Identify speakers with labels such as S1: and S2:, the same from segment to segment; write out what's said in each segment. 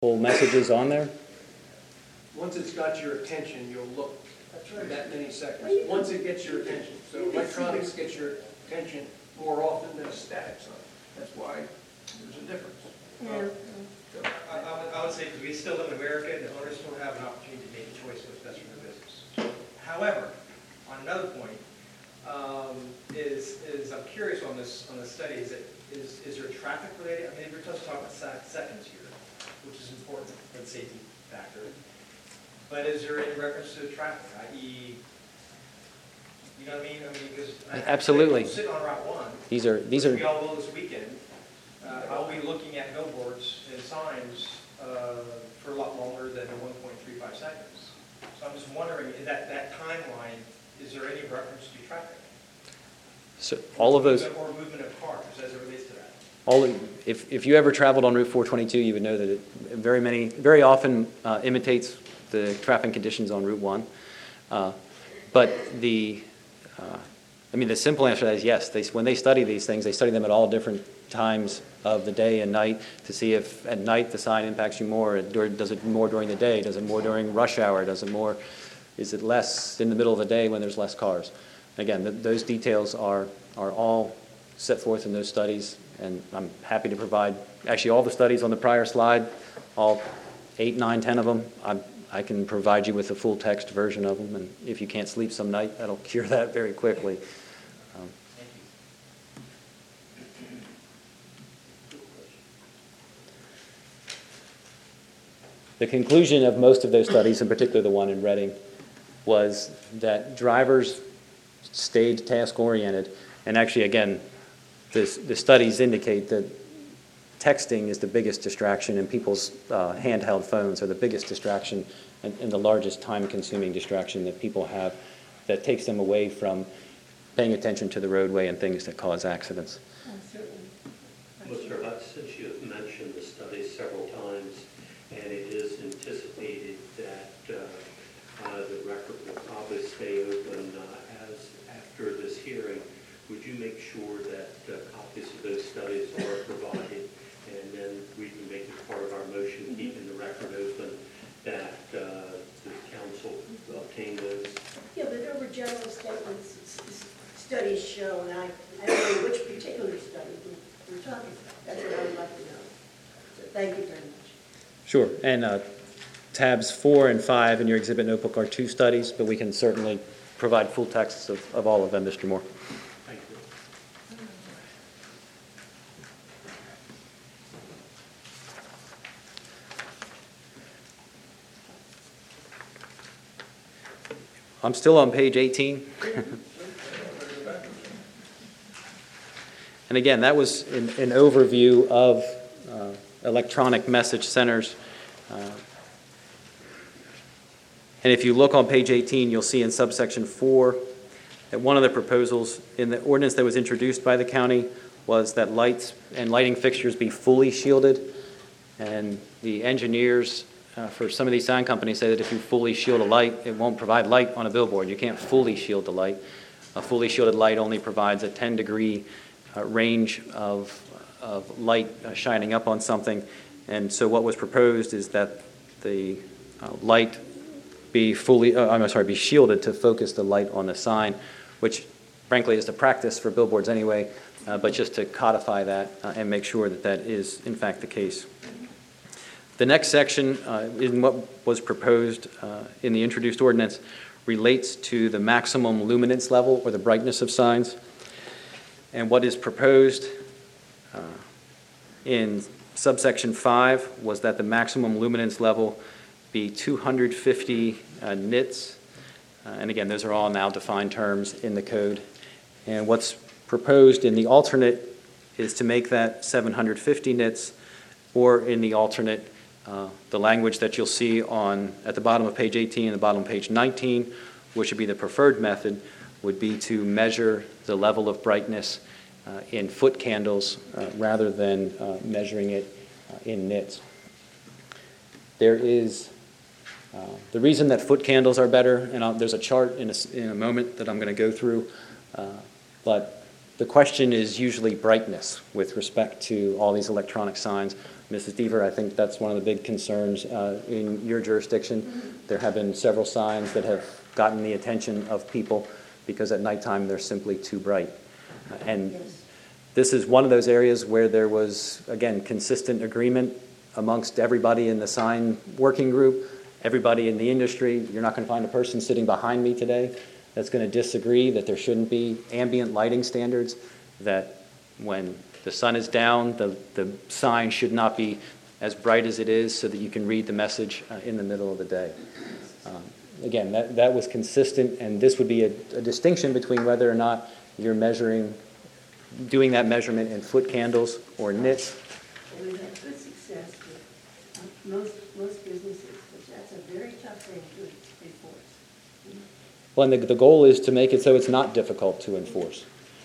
S1: full messages on there.
S2: Once it's got your attention, you'll look for that many seconds. Once it gets your attention. So electronics gets your attention more often than a static sign. That's why there's a difference.
S3: Yeah.
S4: I would say we still live in America, and the owners still have an opportunity to make a choice what's best for their business. However, on another point, is I'm curious on this study. Is there traffic related? I mean, we're just talking about seconds here, which is important for the safety factor. But is there any reference to traffic, i.e., you know what I mean? I mean, because
S1: Absolutely.
S4: I'm sitting on Route 1.
S1: These are
S4: We all will this weekend. I'll be looking at billboards and signs for a lot longer than the 1.35 seconds. So I'm just wondering, in that timeline, is there any reference to traffic?
S1: So all of those.
S4: Or movement of cars as it relates to that?
S1: If you ever traveled on Route 422, you would know that it very often imitates the traffic conditions on Route 1. But the simple answer to that is yes. When they study these things, they study them at all different times of the day and night to see if at night the sign impacts you more. Does it more during the day? Does it more during rush hour? Is it less in the middle of the day when there's less cars? Again, those details are all set forth in those studies, and I'm happy to provide actually all the studies on the prior slide, all 8, 9, 10 of them. I can provide you with a full text version of them, and if you can't sleep some night, that'll cure that very quickly. The conclusion of most of those studies, in particular the one in Reading, was that drivers stayed task-oriented. And actually, again, the studies indicate that texting is the biggest distraction, and people's handheld phones are the biggest distraction and the largest time-consuming distraction that people have that takes them away from paying attention to the roadway and things that cause accidents.
S5: Mr. Hudson, you have mentioned the study several times, and it is anticipated that the record will probably stay open after this hearing. Would you make sure that copies of those studies are provided, and then we can make it part of our motion, keeping the record open, that the council obtain those?
S3: Yeah, but there were general statements, studies show, and I don't know which particular study we're talking about. That's what I would like to know. So thank you very much.
S1: Sure. And tabs 4 and 5 in your exhibit notebook are 2 studies, but we can certainly provide full texts of all of them, Mr. Moore.
S5: Thank you.
S1: I'm still on page 18. And again, that was an overview of electronic message centers. And if you look on page 18, you'll see in subsection 4 that one of the proposals in the ordinance that was introduced by the county was that lights and lighting fixtures be fully shielded. And the engineers for some of these sign companies say that if you fully shield a light, it won't provide light on a billboard. You can't fully shield the light. A fully shielded light only provides a 10-degree range of light shining up on something. And so what was proposed is that the light be shielded to focus the light on the sign, which frankly is the practice for billboards anyway, but just to codify that and make sure that that is in fact the case. The next section in what was proposed in the introduced ordinance relates to the maximum luminance level or the brightness of signs. And what is proposed in subsection 5 was that the maximum luminance level be 250 nits. And again, those are all now defined terms in the code. And what's proposed in the alternate is to make that 750 nits, or in the alternate, the language that you'll see at the bottom of page 18 and the bottom of page 19, which would be the preferred method, would be to measure the level of brightness in foot candles rather than measuring it in nits. There is the reason that foot candles are better, and there's a chart in a moment that I'm going to go through, but the question is usually brightness with respect to all these electronic signs. Mrs. Deaver, I think that's one of the big concerns in your jurisdiction. There have been several signs that have gotten the attention of people because at nighttime they're simply too bright. And
S3: Yes.
S1: this is one of those areas where there was, again, consistent agreement amongst everybody in the sign working group, everybody in the industry. You're not going to find a person sitting behind me today that's going to disagree that there shouldn't be ambient lighting standards, that when the sun is down, the sign should not be as bright as it is so that you can read the message in the middle of the day. Again, that was consistent, and this would be a distinction between whether or not you're doing that measurement in foot candles or nits.
S3: And we've had good success with most businesses, but that's a very tough thing to enforce.
S1: Well, and the goal is to make it so it's not difficult to enforce.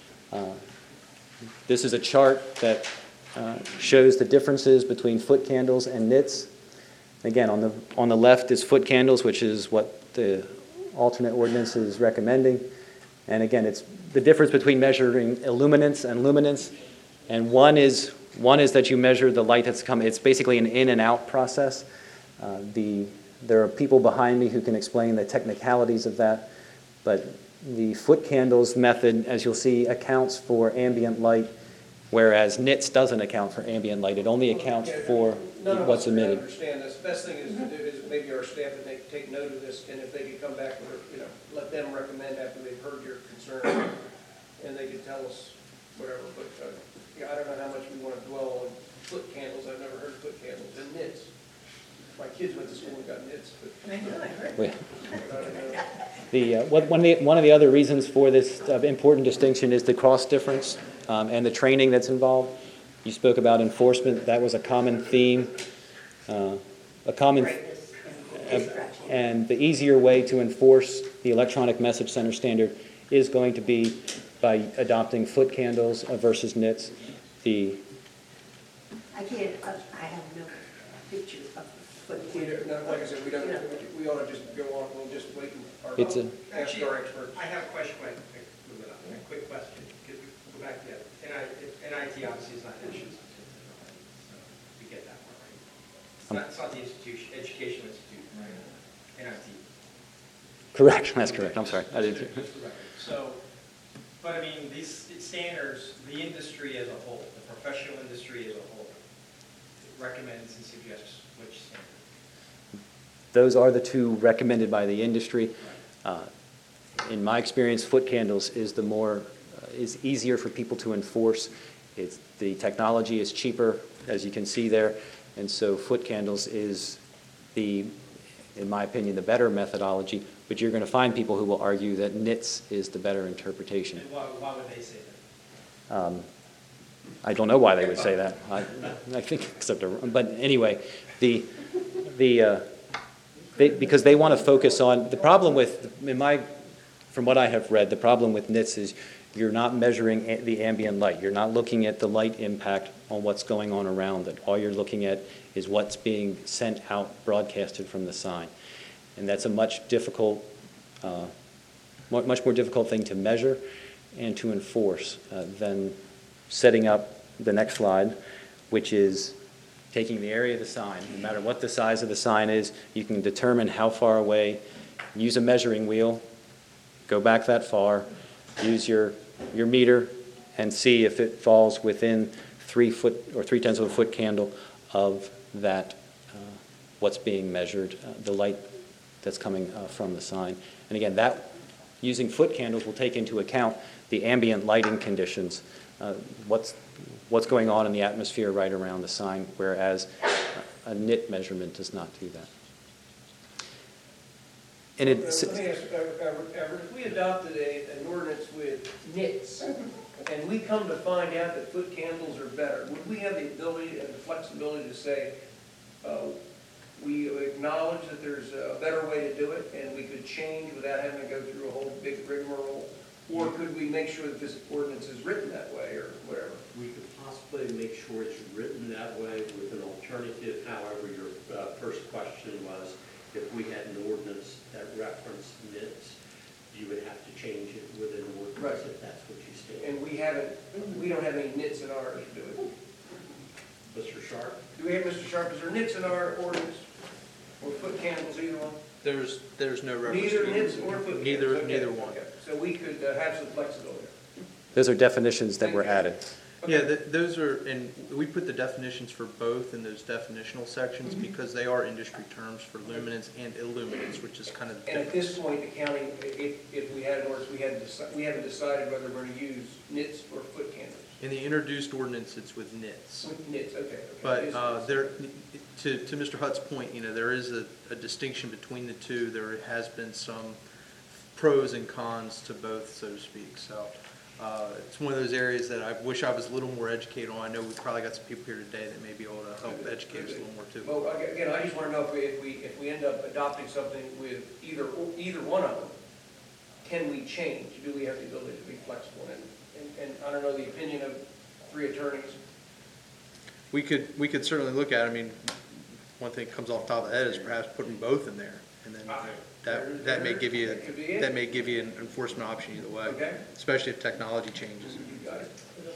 S1: This is a chart that shows the differences between foot candles and nits. Again, on the left is foot candles, which is what the alternate ordinance is recommending. And again, it's the difference between measuring illuminance and luminance. And one is that you measure the light that's coming. It's basically an in and out process. There are people behind me who can explain the technicalities of that. But the foot candles method, as you'll see, accounts for ambient light, whereas nits doesn't account for ambient light. It only accounts for
S2: None of
S1: what's
S2: us really
S1: emitted.
S2: understand this. The best thing is to do is maybe our staff would take note of this, and if they could come back with, let them recommend after they've heard your concern, and they could tell us whatever. But, I don't know how much we want to dwell on foot candles. I've never heard of foot candles. And nits. My kids went to school and got nits, but
S3: I know, I heard.
S1: We-
S2: I don't know.
S1: One of the other reasons for this important distinction is the cost difference and the training that's involved. You spoke about enforcement. That was a common theme.
S3: Brightness and distraction.
S1: And the easier way to enforce the electronic message center standard is going to be by adopting foot candles versus nits.
S3: I can't, I have no picture of foot candle.
S2: Like I said, we ought to just go on, we'll just wait and
S1: It's
S2: ask our experts.
S4: I have a question, a quick question. Could we go back to that? NIT obviously is not an issue. We get that one, right? It's not the institution, educational institute, right? NIT.
S1: correct. That's correct. I'm sorry. I didn't.
S4: Just the record. So, but I mean, these standards, the industry as a whole, the professional industry as a whole, recommends and suggests which standard?
S1: Those are the two recommended by the industry. In my experience, foot candles is is easier for people to enforce. The technology is cheaper, as you can see there, and so foot candles is in my opinion, the better methodology. But you're going to find people who will argue that nits is the better interpretation.
S4: And why would they say that?
S1: I don't know why they would say that. I think, but anyway, because they want to focus on the problem with from what I have read, the problem with nits is you're not measuring the ambient light. You're not looking at the light impact on what's going on around it. All you're looking at is what's being sent out, broadcasted from the sign, and that's a much more difficult thing to measure and to enforce than setting up the next slide, which is taking the area of the sign. No matter what the size of the sign is, you can determine how far away, use a measuring wheel, go back that far, use your meter, and see if it falls within 3 foot or 3/10 of a foot candle of that, what's being measured, the light that's coming from the sign. And again, that using foot candles will take into account the ambient lighting conditions, what's going on in the atmosphere right around the sign, whereas a nit measurement does not do that. And
S2: Let me ask, Everett, if we adopted an ordinance with nits, and we come to find out that foot candles are better, would we have the ability and the flexibility to say, we acknowledge that there's a better way to do it, and we could change without having to go through a whole big rigmarole? Or could we make sure that this ordinance is written that way, or whatever?
S5: We could possibly make sure it's written that way with an alternative. However, your first question was, if we had an ordinance that referenced nits, you would have to change it with an ordinance,
S2: Right.
S5: if that's what you stated.
S2: And we don't have any nits in ours, do we?
S5: Mr. Sharp?
S2: Do we have, Mr. Sharp, is there nits in our ordinance? Or foot candles, either one?
S6: There's no reference.
S2: Neither
S6: to-
S2: nits or foot candles?
S6: Neither,
S2: Okay,
S6: neither one.
S2: okay. So we could have some flexibility.
S1: Those are definitions that were added.
S6: Yeah, those are, and we put the definitions for both in those definitional sections
S2: Mm-hmm.
S6: because they are industry terms for luminance and illuminance, which is kind of the
S2: And at
S6: difference.
S2: this point, the county, if we had an ordinance, we haven't decided whether we're going to use nits or foot candles.
S6: In the introduced ordinance, it's with nits.
S2: With nits, okay.
S6: But
S2: It's-
S6: to Mr. Hutt's point, there is a distinction between the two. There has been some pros and cons to both, so to speak. So it's one of those areas that I wish I was a little more educated on. I know we've probably got some people here today that may be able to help educate us a little more too.
S2: Well, again, I just want to know if we end up adopting something with either one of them, can we change? Do we have the ability to be flexible? And I don't know the opinion of three attorneys.
S6: We could certainly look at it. I mean, one thing that comes off the top of the head is perhaps putting both in there, and then that may give you
S2: That could be it.
S6: that may give you an enforcement option either way.
S2: Okay.
S6: Especially if technology changes.
S2: You got it.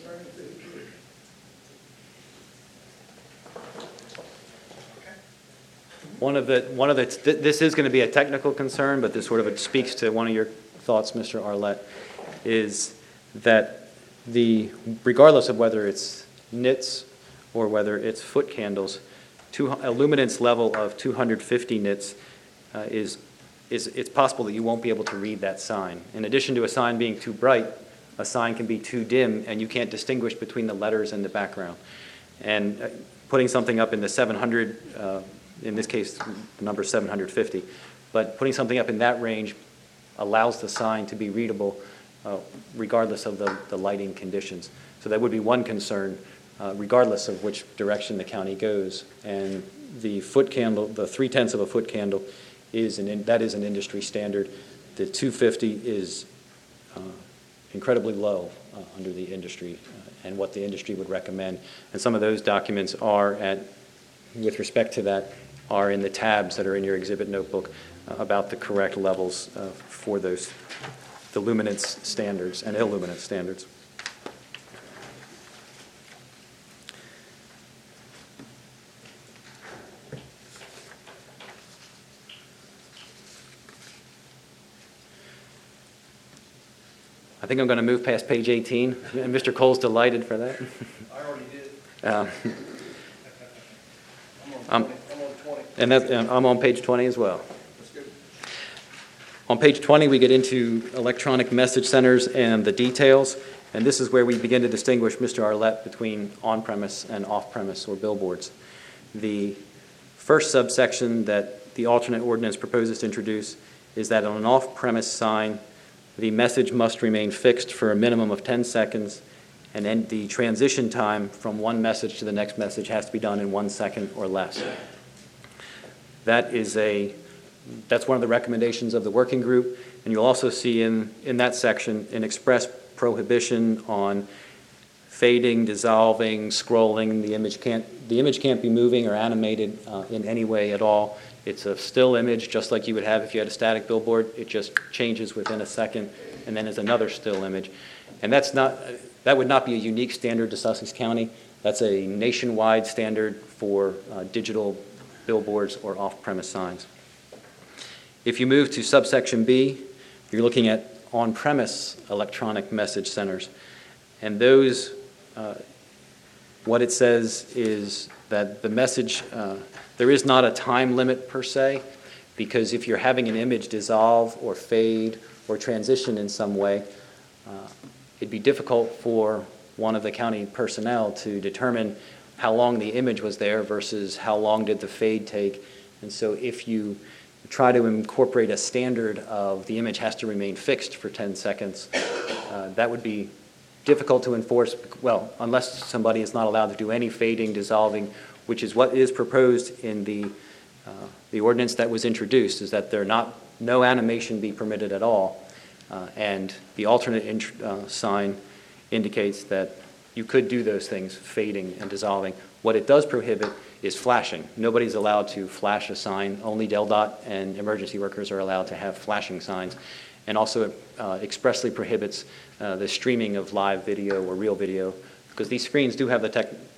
S1: This is going to be a technical concern, but this sort of speaks to one of your thoughts, Mr. Arlett, is that regardless of whether it's nits or whether it's foot candles, a luminance level of 250 nits it's possible that you won't be able to read that sign. In addition to a sign being too bright, a sign can be too dim, and you can't distinguish between the letters and the background. And putting something up in the 700, in this case, the number is 750, but putting something up in that range allows the sign to be readable regardless of the lighting conditions. So that would be one concern, regardless of which direction the county goes. And the foot candle, the 3/10 of a foot candle, that is an industry standard. The 250 is incredibly low under the industry and what the industry would recommend. And some of those documents with respect to that, are in the tabs that are in your exhibit notebook about the correct levels for the luminance standards and illuminance standards. I think I'm going to move past page 18, and Mr. Cole's delighted for that.
S2: I already did.
S1: Um,
S2: I'm on 20.
S1: And I'm on page 20 as well.
S2: That's good.
S1: On page 20, we get into electronic message centers and the details, and this is where we begin to distinguish, Mr. Arlett, between on-premise and off-premise or billboards. The first subsection that the alternate ordinance proposes to introduce is that on an off-premise sign, the message must remain fixed for a minimum of 10 seconds, and then the transition time from one message to the next message has to be done in 1 second or less. That's one of the recommendations of the working group, and you'll also see in that section an express prohibition on fading, dissolving, scrolling. The image can't be moving or animated in any way at all. It's a still image, just like you would have if you had a static billboard. It just changes within a second, and then is another still image. And that would not be a unique standard to Sussex County. That's a nationwide standard for digital billboards or off-premise signs. If you move to subsection B, you're looking at on-premise electronic message centers. And those, what it says is that the message, there is not a time limit per se, because if you're having an image dissolve or fade or transition in some way, it'd be difficult for one of the county personnel to determine how long the image was there versus how long did the fade take. And so if you try to incorporate a standard of the image has to remain fixed for 10 seconds, that would be difficult to enforce, well, unless somebody is not allowed to do any fading, dissolving, which is what is proposed in the ordinance that was introduced, is that no animation be permitted at all. And the alternate sign indicates that you could do those things, fading and dissolving. What it does prohibit is flashing. Nobody's allowed to flash a sign. Only DelDOT and emergency workers are allowed to have flashing signs. And also it expressly prohibits the streaming of live video or real video, because these screens do have the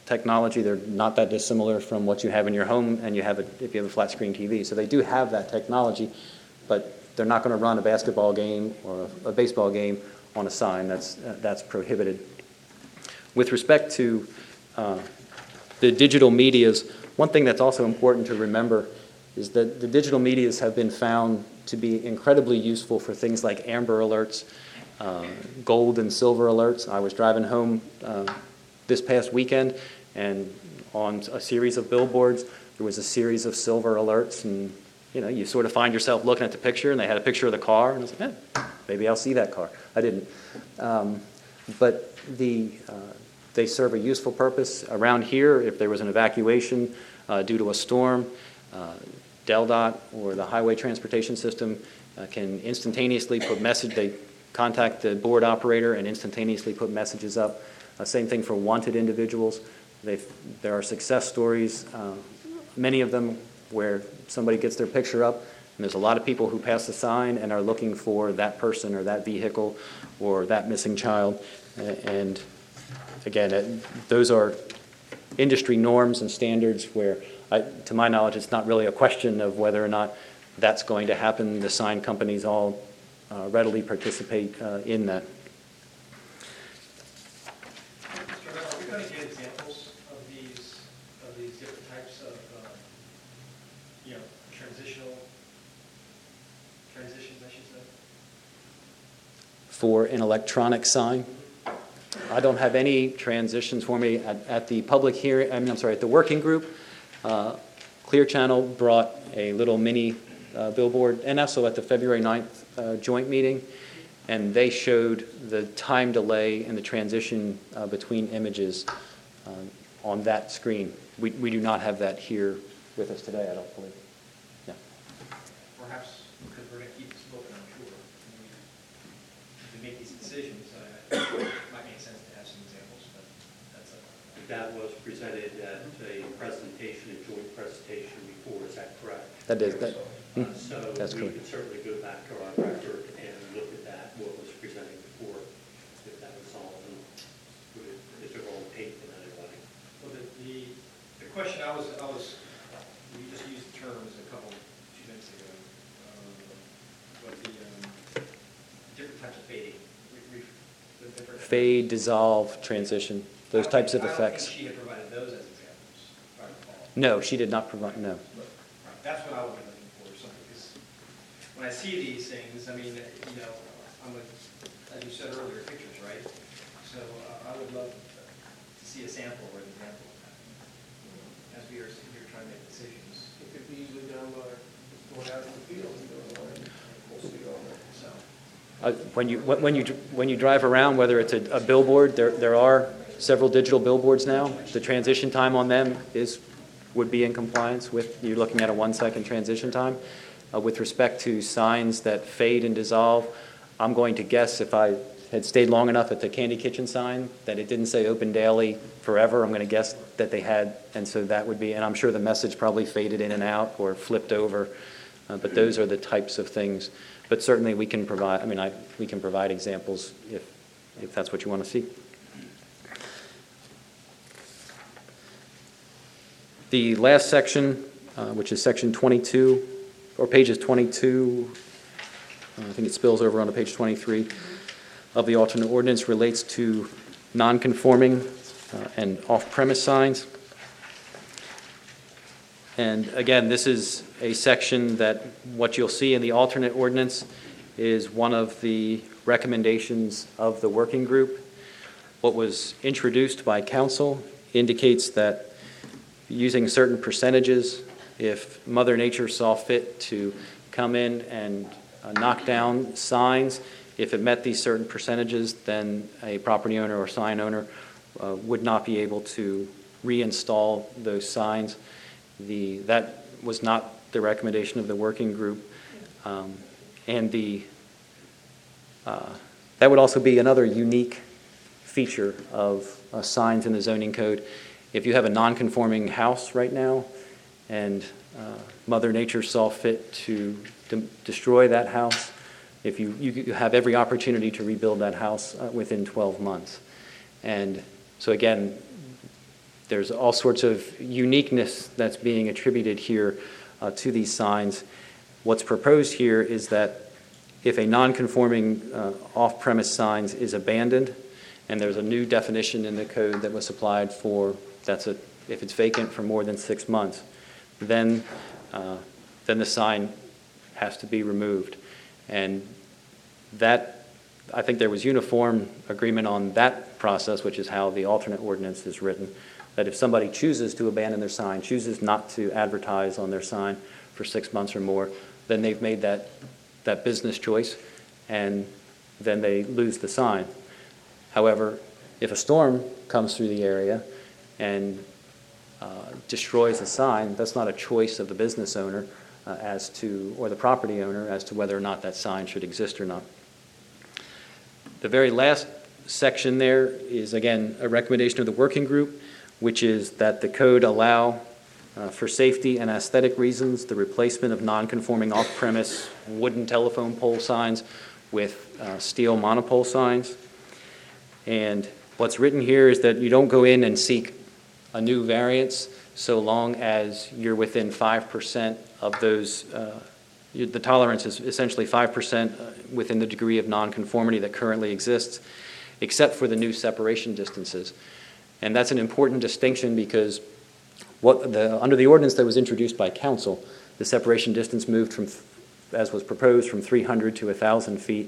S1: technology. They're not that dissimilar from what you have in your home and if you have a flat screen TV. So they do have that technology, but they're not going to run a basketball game or a baseball game on a sign. That's prohibited. With respect to the digital medias, one thing that's also important to remember is that the digital medias have been found to be incredibly useful for things like Amber Alerts, gold and silver alerts. I was driving home this past weekend, and on a series of billboards, there was a series of silver alerts, and you sort of find yourself looking at the picture, and they had a picture of the car, and I was like, maybe I'll see that car. I didn't. But they serve a useful purpose. Around here, if there was an evacuation due to a storm, DelDOT or the Highway Transportation System can instantaneously put they contact the board operator and instantaneously put messages up. Same thing for wanted individuals. There are success stories, many of them where somebody gets their picture up, and there's a lot of people who pass the sign and are looking for that person or that vehicle or that missing child. And again, those are industry norms and standards where, to my knowledge, it's not really a question of whether or not that's going to happen. The sign companies all readily participate in that.
S4: Mr. Mayor, are we going to get examples of these different types of transitions, I should say?
S1: For an electronic sign, I don't have any transitions for me at the public hearing. At the working group. Clear Channel brought a little mini billboard, and also at the February 9th joint meeting, and they showed the time delay and the transition between images on that screen. We do not have that here with us today, I don't believe. No.
S4: Perhaps because we're going to keep this open, I'm sure. If we make these decisions, it might make sense to have some examples, but that's
S5: That was presented at a presentation, a joint presentation before, is that correct?
S1: That is.
S5: So
S1: That's
S5: we
S1: correct.
S5: could certainly go back to our record and look at that, what was presented before, if that was all, is it all tape in any way?
S4: Well, the question I was, we just used terms a few minutes ago, but the different types of fading.
S1: Fade, dissolve, transition, those types of effects.
S4: I don't think she had provided those as examples, if I recall.
S1: No, she did not provide, no.
S4: Right, that's what I would be looking for, something, because when I see these things, I'm as you said earlier, pictures, right? So I would love to see a sample or an example of that, as we are sitting here trying to make decisions.
S2: It could be easily done by going out in the field and doing all that. We'll see all that.
S4: So.
S1: When you drive around, whether it's a billboard, there are several digital billboards now. The transition time on them would be in compliance with, you're looking at a 1-second transition time. With respect to signs that fade and dissolve, I'm going to guess if I had stayed long enough at the Candy Kitchen sign that it didn't say open daily forever, I'm going to guess that they had, and so that would be, and I'm sure the message probably faded in and out or flipped over, but those are the types of things. But certainly we can provide, we can provide examples if that's what you want to see. The last section, which is section 22, or pages 22, I think it spills over onto page 23, of the alternate ordinance, relates to non-conforming and off-premise signs. And again, this is a section that what you'll see in the alternate ordinance is one of the recommendations of the working group. What was introduced by council indicates that using certain percentages, if Mother Nature saw fit to come in and knock down signs, if it met these certain percentages, then a property owner or sign owner would not be able to reinstall those signs. That was not the recommendation of the working group. And that would also be another unique feature of signs in the zoning code. If you have a non-conforming house right now and Mother Nature saw fit to destroy that house, if you have every opportunity to rebuild that house within 12 months. And so again, There's all sorts of uniqueness that's being attributed here to these signs. What's proposed here is that if a non-conforming off-premise sign is abandoned, and there's a new definition in the code that was supplied for, if it's vacant for more than 6 months, then the sign has to be removed. And that, I think there was uniform agreement on that process, which is how the alternate ordinance is written, that if somebody chooses to abandon their sign, chooses not to advertise on their sign for 6 months or more, then they've made that business choice, and then they lose the sign. However, if a storm comes through the area and destroys the sign, that's not a choice of the business owner or the property owner as to whether or not that sign should exist or not. The very last section there is, again, a recommendation of the working group, which is that the code allow, for safety and aesthetic reasons, the replacement of non-conforming off-premise wooden telephone pole signs with steel monopole signs. And what's written here is that you don't go in and seek a new variance so long as you're within 5% of those. The tolerance is essentially 5% within the degree of nonconformity that currently exists, except for the new separation distances. And that's an important distinction because under the ordinance that was introduced by council, the separation distance moved from, as was proposed, from 300 to 1,000 feet.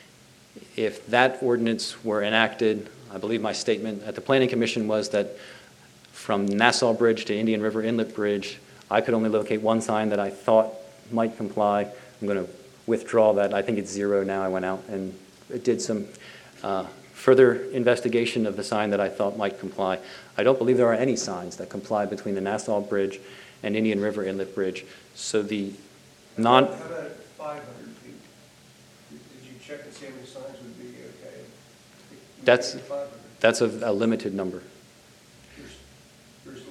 S1: If that ordinance were enacted, I believe my statement at the Planning Commission was that from Nassau Bridge to Indian River Inlet Bridge, I could only locate one sign that I thought might comply. I'm going to withdraw that. I think it's 0 now. I went out and did some further investigation of the sign that I thought might comply. I don't believe there are any signs that comply between the Nassau Bridge and Indian River Inlet Bridge. So the
S2: How about 500 feet? Did you check and see how many signs would be okay?
S1: That's
S2: 500.
S1: That's a limited number.
S2: There's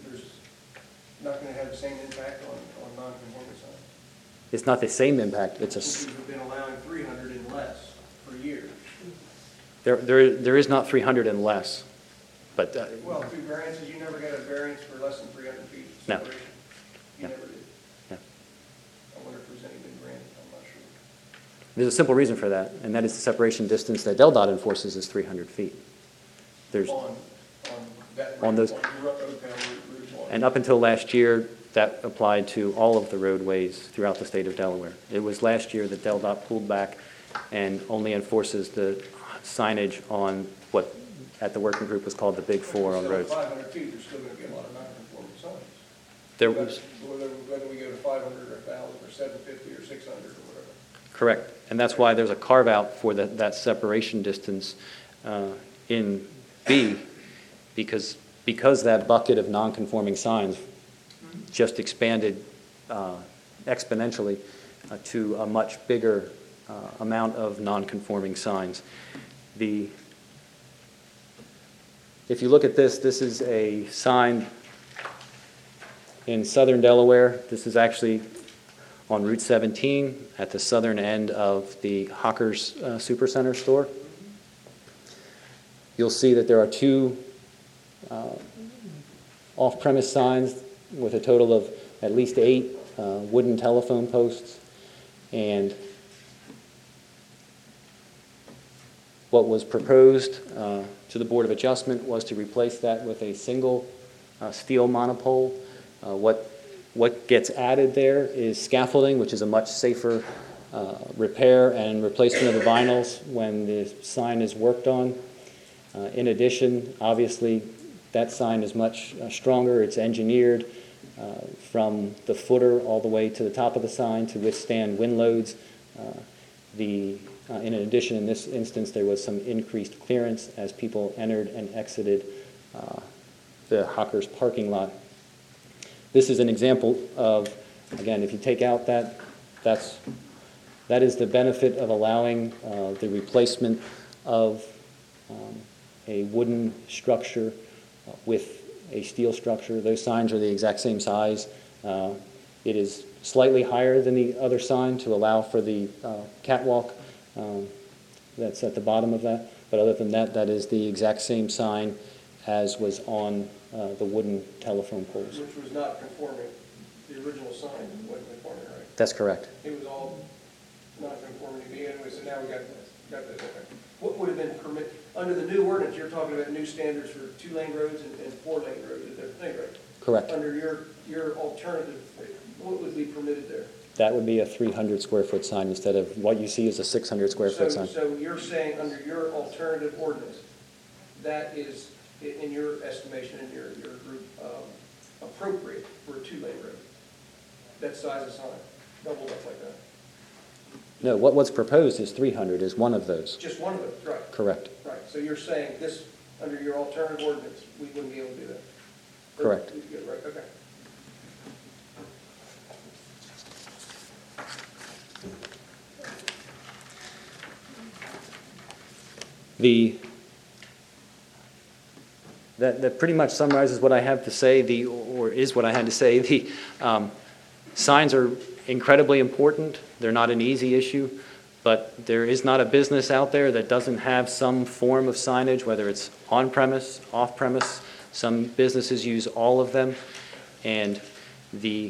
S2: not going to have the same impact on non-conforming signs.
S1: It's not the same impact. It's
S2: Since we've been allowing 300 and less for years.
S1: there is not 300 and less, but
S2: Well, through variances, you never got a variance for less than 300 feet
S1: No.
S2: separation. You
S1: No.
S2: never did.
S1: No.
S2: I wonder if there's any been granted, I'm not sure.
S1: There's a simple reason for that, and that is the separation distance that DelDOT enforces is 300 feet. There's
S2: On that.
S1: On those-
S2: Route 1.
S1: And up until last year, that applied to all of the roadways throughout the state of Delaware. It was last year that DelDOT pulled back and only enforces the signage on what at the working group was called the Big Four on roads.
S2: 500 feet, there's still going to be a lot of non-conforming signs.
S1: There was,
S2: Whether we go to 500 or 1,000 or 750 or 600 or whatever.
S1: correct, and that's why there's a carve-out for that separation distance in B, because that bucket of non-conforming signs just expanded exponentially to a much bigger amount of non-conforming signs. If you look at this is a sign in southern Delaware. This is actually on Route 17 at the southern end of the Hawkers Supercenter store. You'll see that there are two off-premise signs with a total of at least 8 wooden telephone posts. And what was proposed to the Board of Adjustment was to replace that with a single steel monopole. What gets added there is scaffolding, which is a much safer repair and replacement of the vinyls when the sign is worked on. In addition, obviously, that sign is much stronger. It's engineered from the footer all the way to the top of the sign to withstand wind loads. In addition, in this instance, there was some increased clearance as people entered and exited the Hawkers parking lot. This is an example of, again, if you take out that is the benefit of allowing the replacement of a wooden structure with a steel structure. Those signs are the exact same size. It is slightly higher than the other sign to allow for the catwalk that's at the bottom of that. But other than that, that is the exact same sign as was on the wooden telephone poles.
S2: Which was not conforming. The original sign wasn't conforming, right?
S1: That's correct.
S2: It was all not conforming to begin with, so now we got this, okay. What would have been under the new ordinance, you're talking about new standards for 2-lane roads and 4-lane roads, is that thing, right?
S1: Correct.
S2: Under your alternative, what would be permitted there?
S1: That would be a 300 square foot sign instead of what you see as a 600 square foot sign.
S2: So you're saying under your alternative ordinance, that is, in your estimation, in your group, appropriate for a 2-lane road? That size of sign, doubled up like that?
S1: No, what's proposed is 300 is one of those.
S2: Just one of those, right?
S1: Correct.
S2: Right, so you're saying this, under your alternative ordinance, we wouldn't be able to do that?
S1: Correct.
S2: Right, okay.
S1: That pretty much summarizes what I have to say, or is what I had to say. The signs are incredibly important. They're not an easy issue, but there is not a business out there that doesn't have some form of signage, whether it's on-premise, off-premise. Some businesses use all of them, and the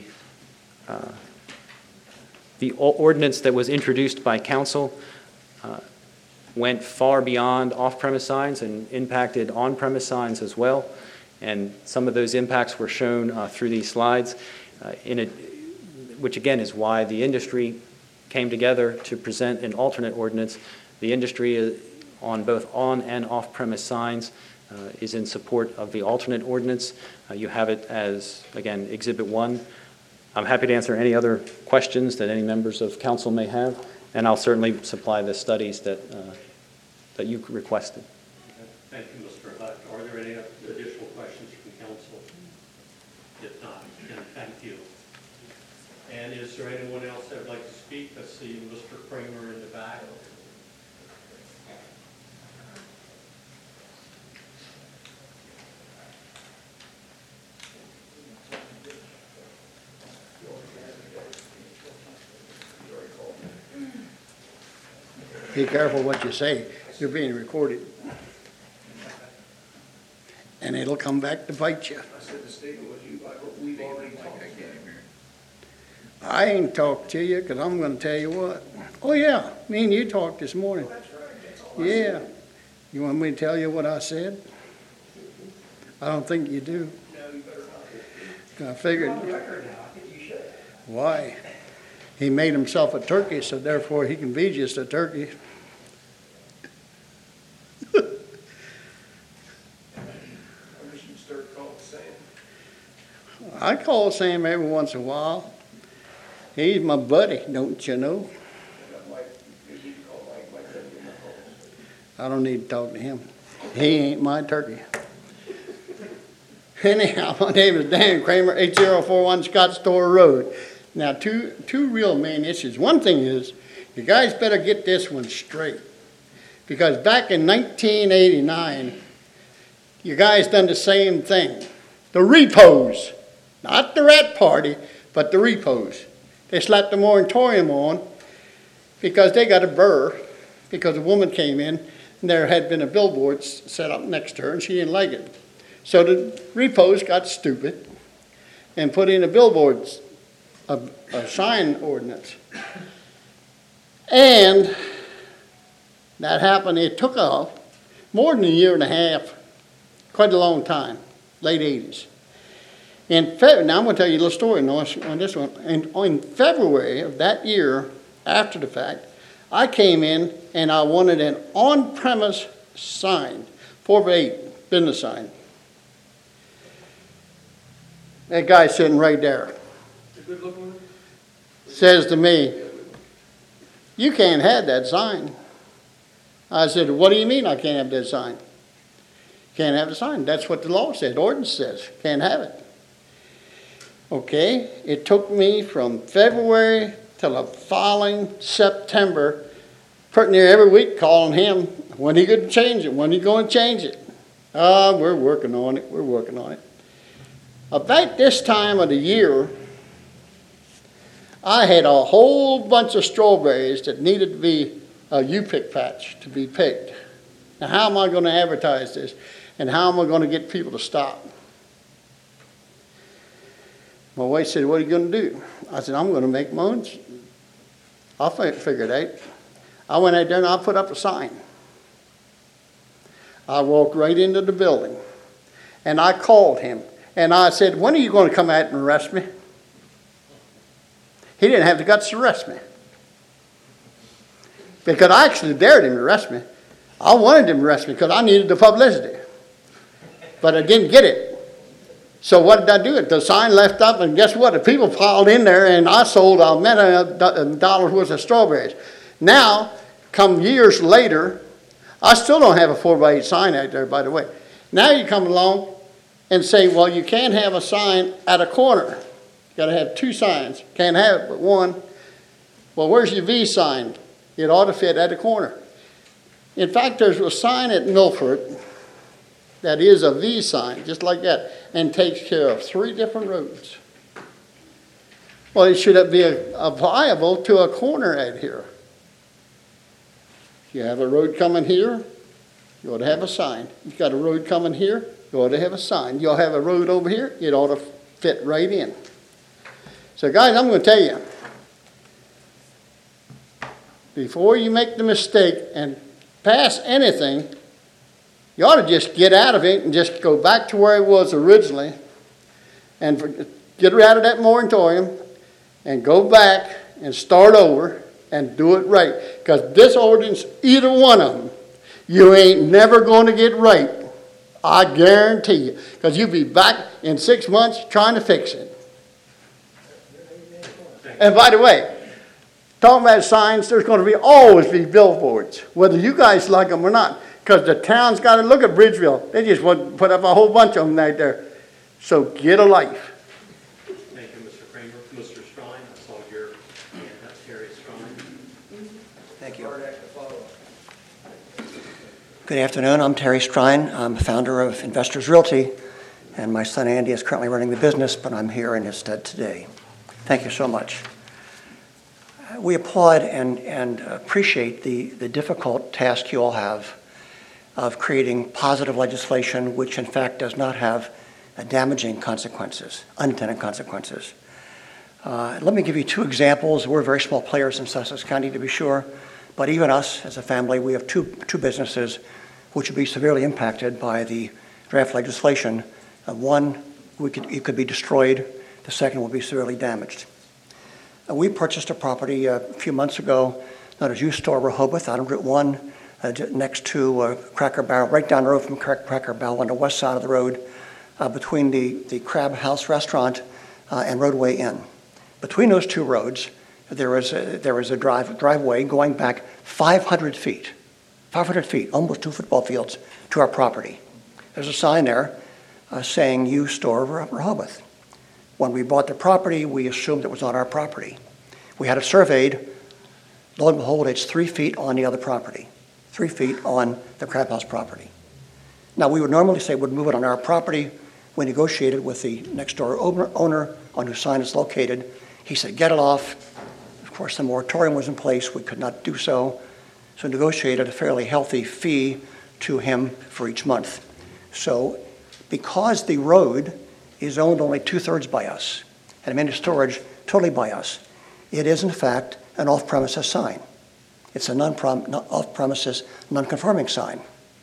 S1: ordinance that was introduced by council went far beyond off-premise signs and impacted on-premise signs as well. And some of those impacts were shown through these slides, which again is why the industry came together to present an alternate ordinance. The industry on both on and off-premise signs is in support of the alternate ordinance. You have it as, again, Exhibit 1. I'm happy to answer any other questions that any members of council may have, and I'll certainly supply the studies that you requested.
S5: Thank you, Mr. Hutt. Are there any additional questions from council? If not, then thank you. And is there anyone else that would like to speak? I see Mr. Kramer in the back.
S7: Be careful what you say. You're being recorded. And it'll come back to bite you.
S2: I said the statement was you, we've already talked.
S7: I ain't talked to you because I'm going to tell you what. Oh, yeah. Me and you talked this morning. Yeah. You want me to tell you what I said? I don't think you do.
S2: No, you better not.
S7: I figured. Why? He made himself a turkey, so therefore he can be just a turkey.
S2: I wish you'd start calling Sam.
S7: I call Sam every once in a while. He's my buddy, don't you know? I don't need to talk to him. He ain't my turkey. Anyhow, my name is Dan Kramer, 8041 Scott Store Road. Now, two real main issues. One thing is, you guys better get this one straight. Because back in 1989, you guys done the same thing. The repos, not the rat party, but the repos. They slapped the moratorium on because they got a burr, because a woman came in and there had been a billboard set up next to her and she didn't like it. So the repos got stupid and put in a billboard, a sign ordinance. And that happened, it took off more than a year and a half, quite a long time, late 80s. Now I'm going to tell you a little story on this one. And in February of that year, after the fact, I came in and I wanted an on-premise sign, 4x8 business sign. That guy sitting right there says to me, "You can't have that sign." I said, "What do you mean I can't have that sign?" "Can't have the sign. That's what the law says, ordinance says. Can't have it." Okay, it took me from February till the following September, pretty near every week calling him, "When are you going to change it? When are you going to change it?" We're working on it. We're working on it. About this time of the year, I had a whole bunch of strawberries that needed to be a U-pick patch to be picked. Now, how am I going to advertise this? And how am I going to get people to stop? My wife said, what are you going to do? I said, I'm going to make my own. I'll figure it out. I went out there and I put up a sign. I walked right into the building. And I called him. And I said, when are you going to come out and arrest me? He didn't have the guts to arrest me. Because I actually dared him to arrest me. I wanted him to arrest me because I needed the publicity. But I didn't get it. So what did I do? The sign left up, and guess what? The people piled in there, and I sold $1,000,000 worth of strawberries. Now, come years later, I still don't have a 4x8 sign out there, by the way. Now you come along and say, well, you can't have a sign at a corner. You got to have two signs. Can't have it but one. Well, where's your V sign? It ought to fit at the corner. In fact, there's a sign at Milford that is a V sign, just like that, and takes care of 3 different roads. Well, it should be applicable to a corner out here. You have a road coming here, you ought to have a sign. You've got a road coming here, you ought to have a sign. You'll have a road over here, it ought to fit right in. So guys, I'm going to tell you, before you make the mistake and pass anything, you ought to just get out of it and just go back to where it was originally and get out of that moratorium and go back and start over and do it right. Because this ordinance, either one of them, you ain't never going to get right. I guarantee you. Because you'll be back in 6 months trying to fix it. And by the way, talking about signs, there's going to always be billboards, whether you guys like them or not. Because the town's got to look at Bridgeville. They just want to put up a whole bunch of them right there. So get a life.
S5: Thank you, Mr. Kramer. Mr. Strine, I saw your hand up, Terry Strine.
S8: Thank you. Good afternoon. I'm Terry Strine. I'm founder of Investors Realty, and my son Andy is currently running the business, but I'm here in his stead today. Thank you so much. We applaud and appreciate the difficult task you all have of creating positive legislation which in fact does not have damaging consequences, unintended consequences. Let me give you 2 examples. We're very small players in Sussex County, to be sure, but even us as a family, we have two businesses which would be severely impacted by the draft legislation. One, it could be destroyed. The second will be severely damaged. We purchased a property a few months ago, not a juice store, Rehoboth, out on Route 1, next to Cracker Barrel, right down the road from Cracker Barrel on the west side of the road, between the Crab House Restaurant and Roadway Inn. Between those 2 roads, there is a driveway going back 500 feet, almost 2 football fields, to our property. There's a sign there saying, "You Store Rehoboth." When we bought the property, we assumed it was on our property. We had it surveyed. Lo and behold, it's 3 feet on the other property, 3 feet on the Crab House property. Now, we would normally say we'd move it on our property. We negotiated with the next door owner on whose sign it's located. He said, get it off. Of course, the moratorium was in place. We could not do so. So negotiated a fairly healthy fee to him for each month. So because the road is owned only 2/3 by us, and managed storage totally by us, it is in fact an off-premises sign. It's an off-premises, non-conforming sign.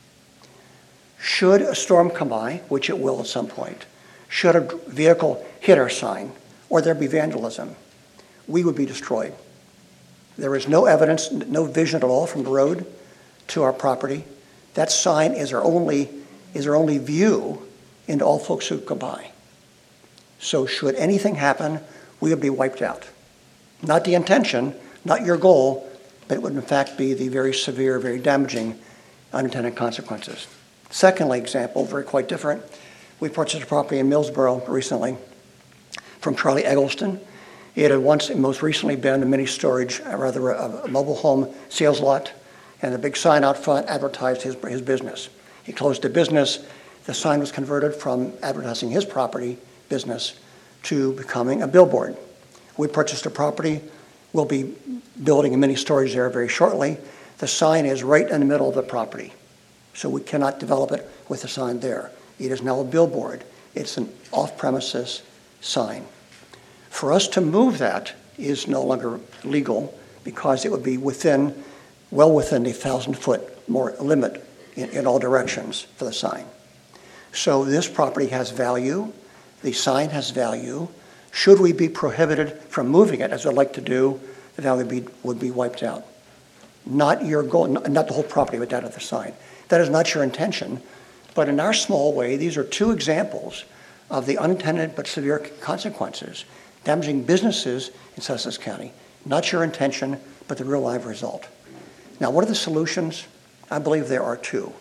S8: Should a storm come by, which it will at some point, should a vehicle hit our sign, or there be vandalism, we would be destroyed. There is no evidence, no vision at all from the road to our property. That sign is our only view into all folks who come by. So should anything happen, we would be wiped out. Not the intention, not your goal, but it would in fact be the very severe, very damaging unintended consequences. Secondly, example, very quite different. We purchased a property in Millsboro recently from Charlie Eggleston. It had once and most recently been a mini storage, a mobile home sales lot, and a big sign out front advertised his business. He closed the business. The sign was converted from advertising his property business to becoming a billboard. We purchased a property. We'll be building a mini storage there very shortly. The sign is right in the middle of the property, so we cannot develop it with a sign there. It is now a billboard. It's an off-premises sign. For us to move that is no longer legal because it would be well within the 1,000-foot more limit in all directions for the sign. So this property has value, the sign has value. Should we be prohibited from moving it, as I'd like to do, the value would be wiped out. Not your goal, not the whole property, but that of the sign. That is not your intention, but in our small way, these are two examples of the unintended but severe consequences damaging businesses in Sussex County. Not your intention, but the real live result. Now, what are the solutions? I believe there are two.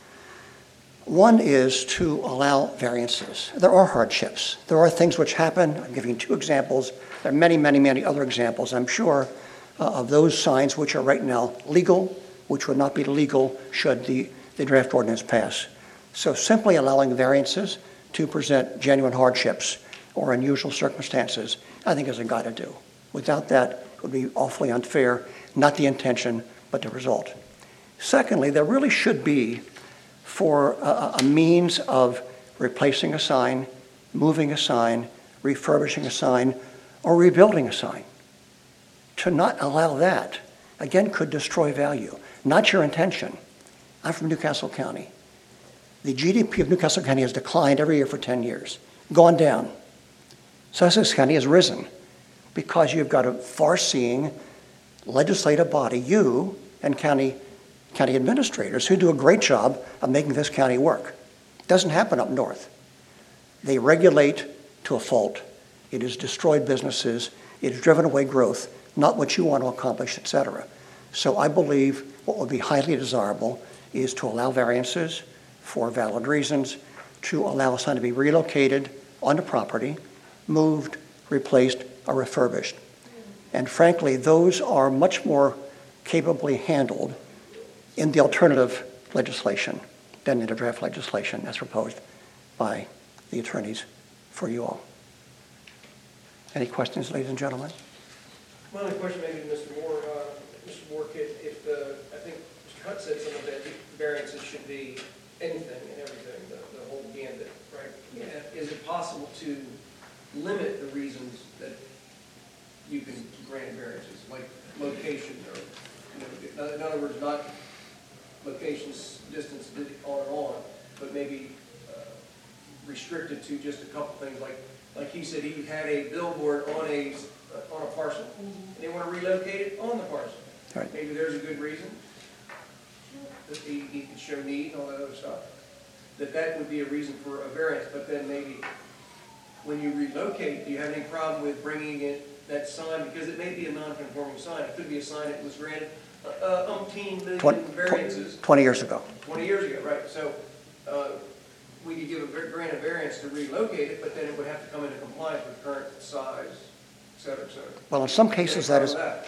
S8: One is to allow variances. There are hardships. There are things which happen. I'm giving you two examples. There are many, many, many other examples, I'm sure, of those signs which are right now legal, which would not be legal should the draft ordinance pass. So simply allowing variances to present genuine hardships or unusual circumstances, I think is a guide to do. Without that, it would be awfully unfair, not the intention, but the result. Secondly, there really should be, for a means of replacing a sign, moving a sign, refurbishing a sign, or rebuilding a sign. To not allow that, again, could destroy value. Not your intention. I'm from Newcastle County. The GDP of Newcastle County has declined every year for 10 years, gone down. Sussex County has risen because you've got a far-seeing legislative body, you and county administrators, who do a great job of making this county work. It doesn't happen up north. They regulate to a fault. It has destroyed businesses. It has driven away growth, not what you want to accomplish, et cetera. So I believe what would be highly desirable is to allow variances for valid reasons, to allow a sign to be relocated on the property, moved, replaced, or refurbished. And frankly, those are much more capably handled in the alternative legislation than in the draft legislation as proposed by the attorneys for you all. Any questions, ladies and gentlemen?
S2: My only question maybe to Mr. Moore, I think Mr. Hunt said some of that variances should be anything and everything, the whole gambit, right? Yeah. Is it possible to limit the reasons that you can grant variances, like location or, in other words, not locations, distance, on, but maybe restricted to just a couple things, like he said, he had a billboard on a parcel, and they want to relocate it on the parcel.
S8: Right.
S2: Maybe there's a good reason that he could show need and all that other stuff. That would be a reason for a variance, but then maybe when you relocate, do you have any problem with bringing in that sign, because it may be a non-conforming sign. It could be a sign that was granted umpteen million variances.
S8: 20 years ago.
S2: 20 years ago, right. So we could grant a variance to relocate it, but then it would have to come into compliance with current size, et cetera, et cetera.
S8: Well, in some cases that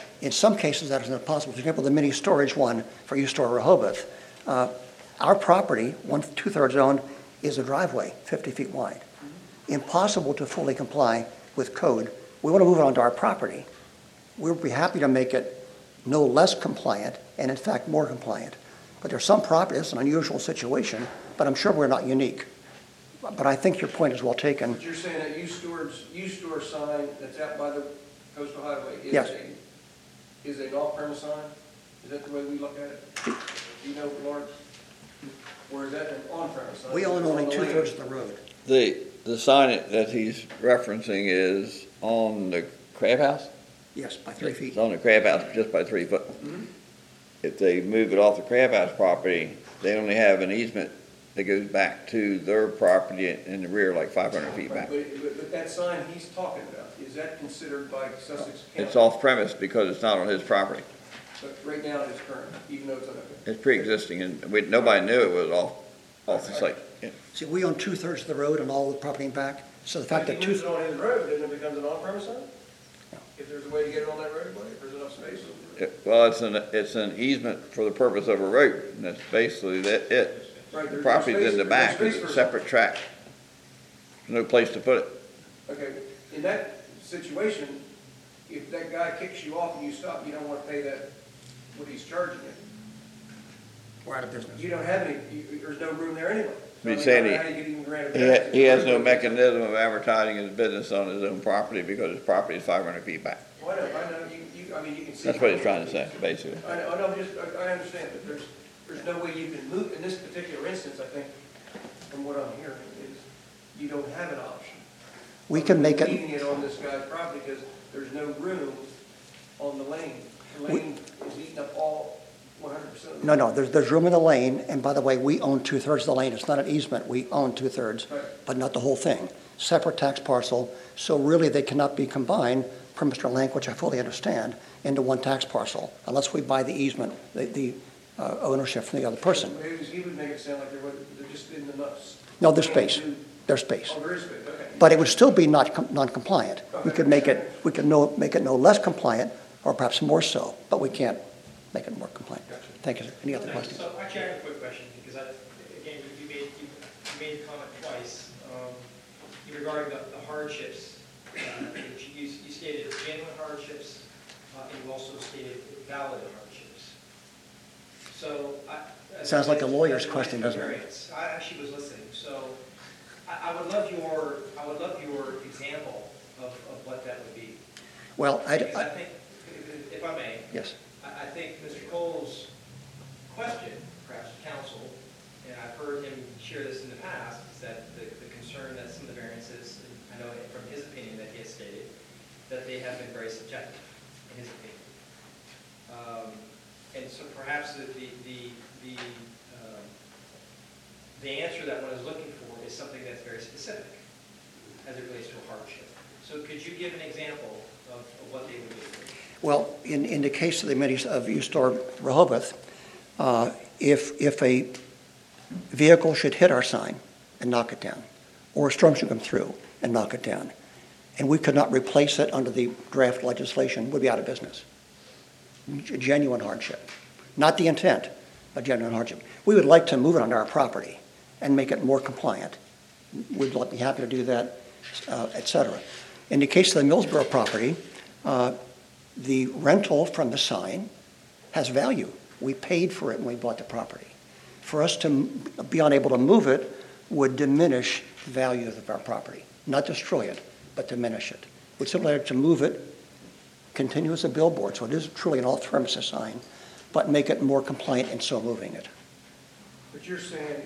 S8: is not possible. For example, the mini storage one for East Store Rehoboth. Our property, 2/3 zone, is a driveway, 50 feet wide. Impossible to fully comply with code. We want to move it onto our property. We'll be happy to make it no less compliant and in fact more compliant. But there's some property, it's an unusual situation, but I'm sure we're not unique. But I think your point is well taken.
S2: But you're saying that used store sign that's out by the coastal highway
S8: Yes.
S2: is an off-premise sign? Is that the way we look at it? Do you know, Lawrence? Or is that an on-premise sign?
S8: We own only 2/3 of the road.
S9: The sign that he's referencing is on the crab house?
S8: Yes, by 3 feet.
S9: It's on the crab house, just by 3 foot.
S2: Mm-hmm.
S9: If they move it off the crab house property, they only have an easement that goes back to their property in the rear, like 500 feet back.
S2: But that sign he's talking about, is that considered by Sussex County?
S9: It's off premise because it's not on his property.
S2: But right now it is current, even though it's unopened.
S9: It's pre-existing, and nobody knew it was off the site. Yeah.
S8: See, we own 2/3 of the road and all the property in back. So the fact
S2: If
S8: that
S2: he moves it on his road, then it becomes an on-premise sign? If there's a way to get it on that roadway, if there's enough space?
S9: Well, it's an easement for the purpose of a road, and that's basically it.
S2: Right,
S9: The
S2: there's
S9: property's
S2: no
S9: in the
S2: space-
S9: back,
S2: no
S9: it's
S2: space
S9: a
S2: for-
S9: separate track. There's no place to put it.
S2: Okay, in that situation, if that guy kicks you off and you stop, you don't want to pay that, what he's charging you.
S8: we're out of business.
S2: You don't have there's no room there anyway. So, I
S9: He's
S2: mean,
S9: saying
S2: I don't know how you could even grant a
S9: he
S2: variance.
S9: has no mechanism of advertising his business on his own property because his property is 500 feet back.
S2: Well, I know, I mean, you can see.
S9: That's what he's trying to say, basically.
S2: I know, I understand, but there's no way you can move, in this particular instance, I think, from what I'm hearing, is you don't have an option.
S8: We can make it,
S2: Leaving it on this guy's property because there's no room on the lane. The lane is eating up all 100% of the.
S8: no, there's room in the lane, and by the way, we own 2/3 of the lane. It's not an easement, we own 2/3,
S2: Right.
S8: but not the whole thing. Separate tax parcel, so really they cannot be combined, per Mr. Lank, which I fully understand, into one tax parcel, unless we buy the easement, the ownership from the other person.
S2: He would make it sound like they're just in the nuts.
S8: No, there's space, there's space.
S2: Oh, there is space, okay.
S8: But it would still be non-compliant. We could make it no less compliant, or perhaps more so, but we can't make it more compliant.
S2: Gotcha.
S8: Thank you, sir. Any other questions?
S10: So actually, I have a quick question, because again, you made a comment twice regarding the hardships. You stated genuine hardships, and you also stated valid hardships. So.
S8: Sounds like a lawyer's question, doesn't it?
S10: I actually was listening, so I would love your example of what that would be.
S8: Well,
S10: Because I think, if I may.
S8: yes.
S10: I think Mr. Cole's question, perhaps to council, and I've heard him share this in the past, is that the concern that some of the variances, I know from his opinion that he has stated, that they have been very subjective, in his opinion. And so perhaps the answer that one is looking for is something that's very specific as it relates to a hardship. So could you give an example of what they would be?
S8: Well, in the case of the minis of Eustor Rehoboth, if a vehicle should hit our sign and knock it down, or a storm should come through and knock it down, and we could not replace it under the draft legislation, we'd be out of business. A genuine hardship. Not the intent, but genuine hardship. We would like to move it onto our property and make it more compliant. We'd be happy to do that, et cetera. In the case of the Millsboro property, the rental from the sign has value. We paid for it when we bought the property. For us to be unable to move it would diminish the value of our property. Not destroy it, but diminish it. We'd simply like to move it, continue as a billboard, so it is truly an off-premises sign, but make it more compliant in so moving it.
S2: But you're saying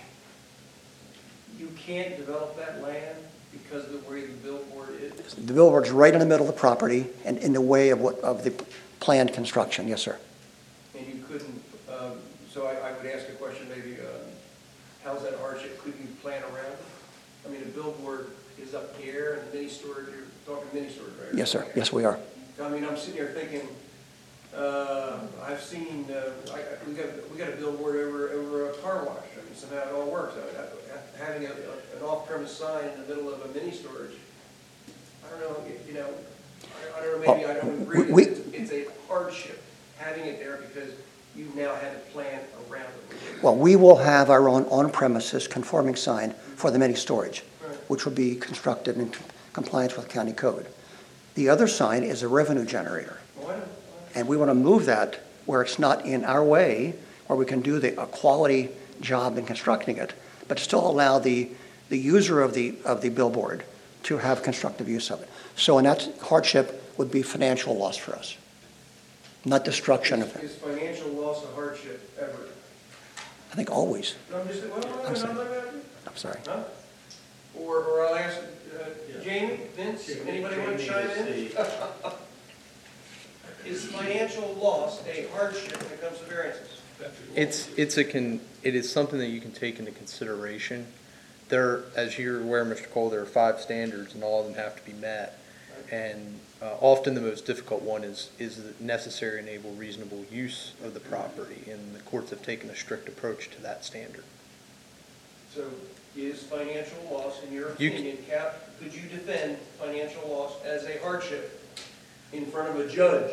S2: you can't develop that land because of the way the billboard is?
S8: The billboard's right in the middle of the property and in the way of the planned construction, yes, sir.
S2: And you couldn't, so I would ask a question maybe, how's that hardship? Could you plan around it? I mean, a billboard is up in the air and the mini storage, you're talking mini storage, right?
S8: Yes, sir. Yes, we are.
S2: I mean, I'm sitting here thinking, I've seen, we got a billboard over a car wash. I mean, somehow it all works. Having an off-premise sign in the middle of a mini storage, I don't know, I don't know, maybe I don't agree. It's a hardship having it there because you now have a plan around it.
S8: Well, we will have our own on-premises conforming sign for the mini storage,
S2: Right.
S8: which will be constructed in compliance with county code. The other sign is a revenue generator,
S2: Why not?
S8: and we want to move that where it's not in our way, where we can do a quality job in constructing it, but still allow the user of the billboard to have constructive use of it. So, and that hardship would be financial loss for us, not destruction of it.
S2: Is financial loss a hardship ever?
S8: I think always.
S2: No, I'm just,
S8: I'm sorry.
S2: well,
S8: I'm sorry.
S2: huh? Or I'll ask, Jamie, Vince, anybody want to chime in? Is financial loss a hardship when it comes to variances?
S6: It is something that you can take into consideration. There, as you're aware, Mr. Cole, there are 5 standards and all of them have to be met. And often the most difficult one is the necessary, enable, reasonable use of the property. And the courts have taken a strict approach to that standard.
S2: So is financial loss, in your
S6: You
S2: opinion, could you defend financial loss as a hardship in front of a judge?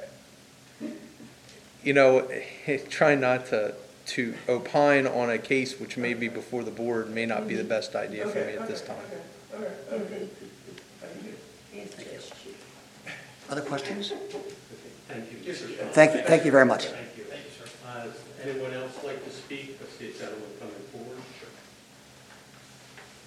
S6: Trying not to opine on a case which may be before the board may not be the best idea for me at this time.
S2: Okay.
S8: Other questions?
S5: Thank you.
S2: Yes, sir.
S8: Thank you very much.
S5: Thank you. Does anyone else like to speak? I see a gentleman coming forward.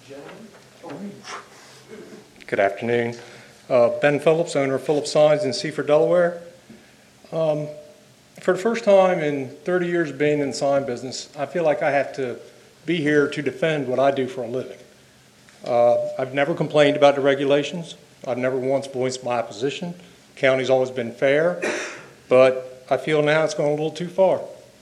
S2: Gentlemen?
S11: Good afternoon. Ben Phillips, owner of Phillips Signs in Seaford, Delaware. For the first time in 30 years of being in the sign business, I feel like I have to be here to defend what I do for a living. I've never complained about the regulations. I've never once voiced my opposition. County's always been fair, but I feel now it's going a little too far.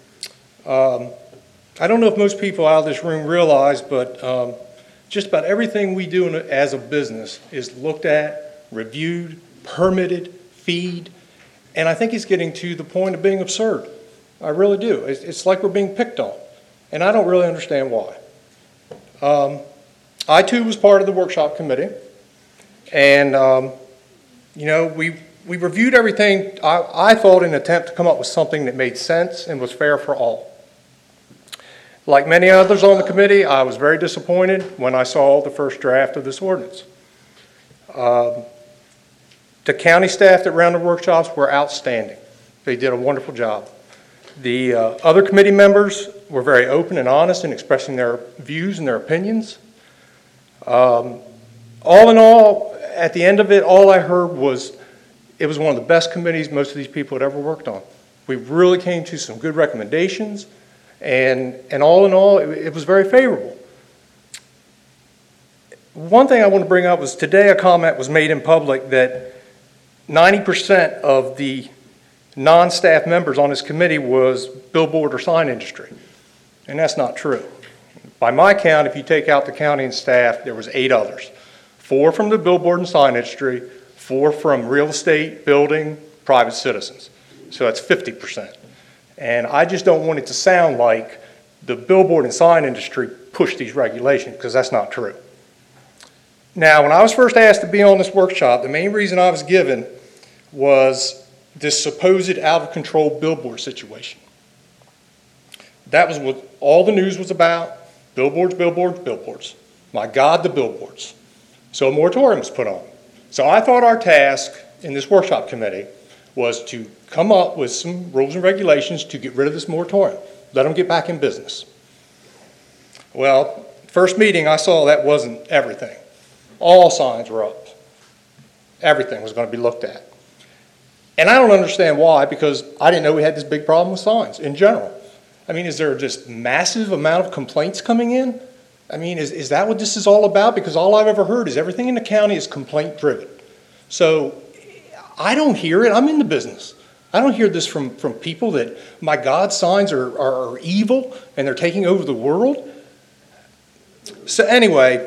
S11: I don't know if most people out of this room realize, but just about everything we do as a business is looked at, reviewed, permitted, feed, and I think it's getting to the point of being absurd. I really do. It's like we're being picked on, and I don't really understand why. I too was part of the workshop committee, and we reviewed everything, I thought, in an attempt to come up with something that made sense and was fair for all. Like many others on the committee, I was very disappointed when I saw the first draft of this ordinance. The county staff that ran the workshops were outstanding. They did a wonderful job. The other committee members were very open and honest in expressing their views and their opinions. All in all, at the end of it, all I heard was it was one of the best committees most of these people had ever worked on. We really came to some good recommendations, and all in all, it was very favorable. One thing I want to bring up was today a comment was made in public that 90% of the non-staff members on this committee was billboard or sign industry, and that's not true. By my count, if you take out the county and staff, there was 8 others. 4 from the billboard and sign industry, 4 from real estate, building, private citizens. So that's 50%. And I just don't want it to sound like the billboard and sign industry pushed these regulations, because that's not true. Now, when I was first asked to be on this workshop, the main reason I was given was this supposed out-of-control billboard situation. That was what all the news was about. Billboards, billboards, billboards. My God, the billboards. So a moratorium was put on. So I thought our task in this workshop committee was to come up with some rules and regulations to get rid of this moratorium. Let them get back in business. Well, first meeting I saw that wasn't everything. All signs were up. Everything was going to be looked at. And I don't understand why, because I didn't know we had this big problem with signs in general. I mean, is there just massive amount of complaints coming in? I mean, is that what this is all about? Because all I've ever heard is everything in the county is complaint driven. So I don't hear it. I'm in the business. I don't hear this from people that, my God, signs are evil and they're taking over the world. So anyway,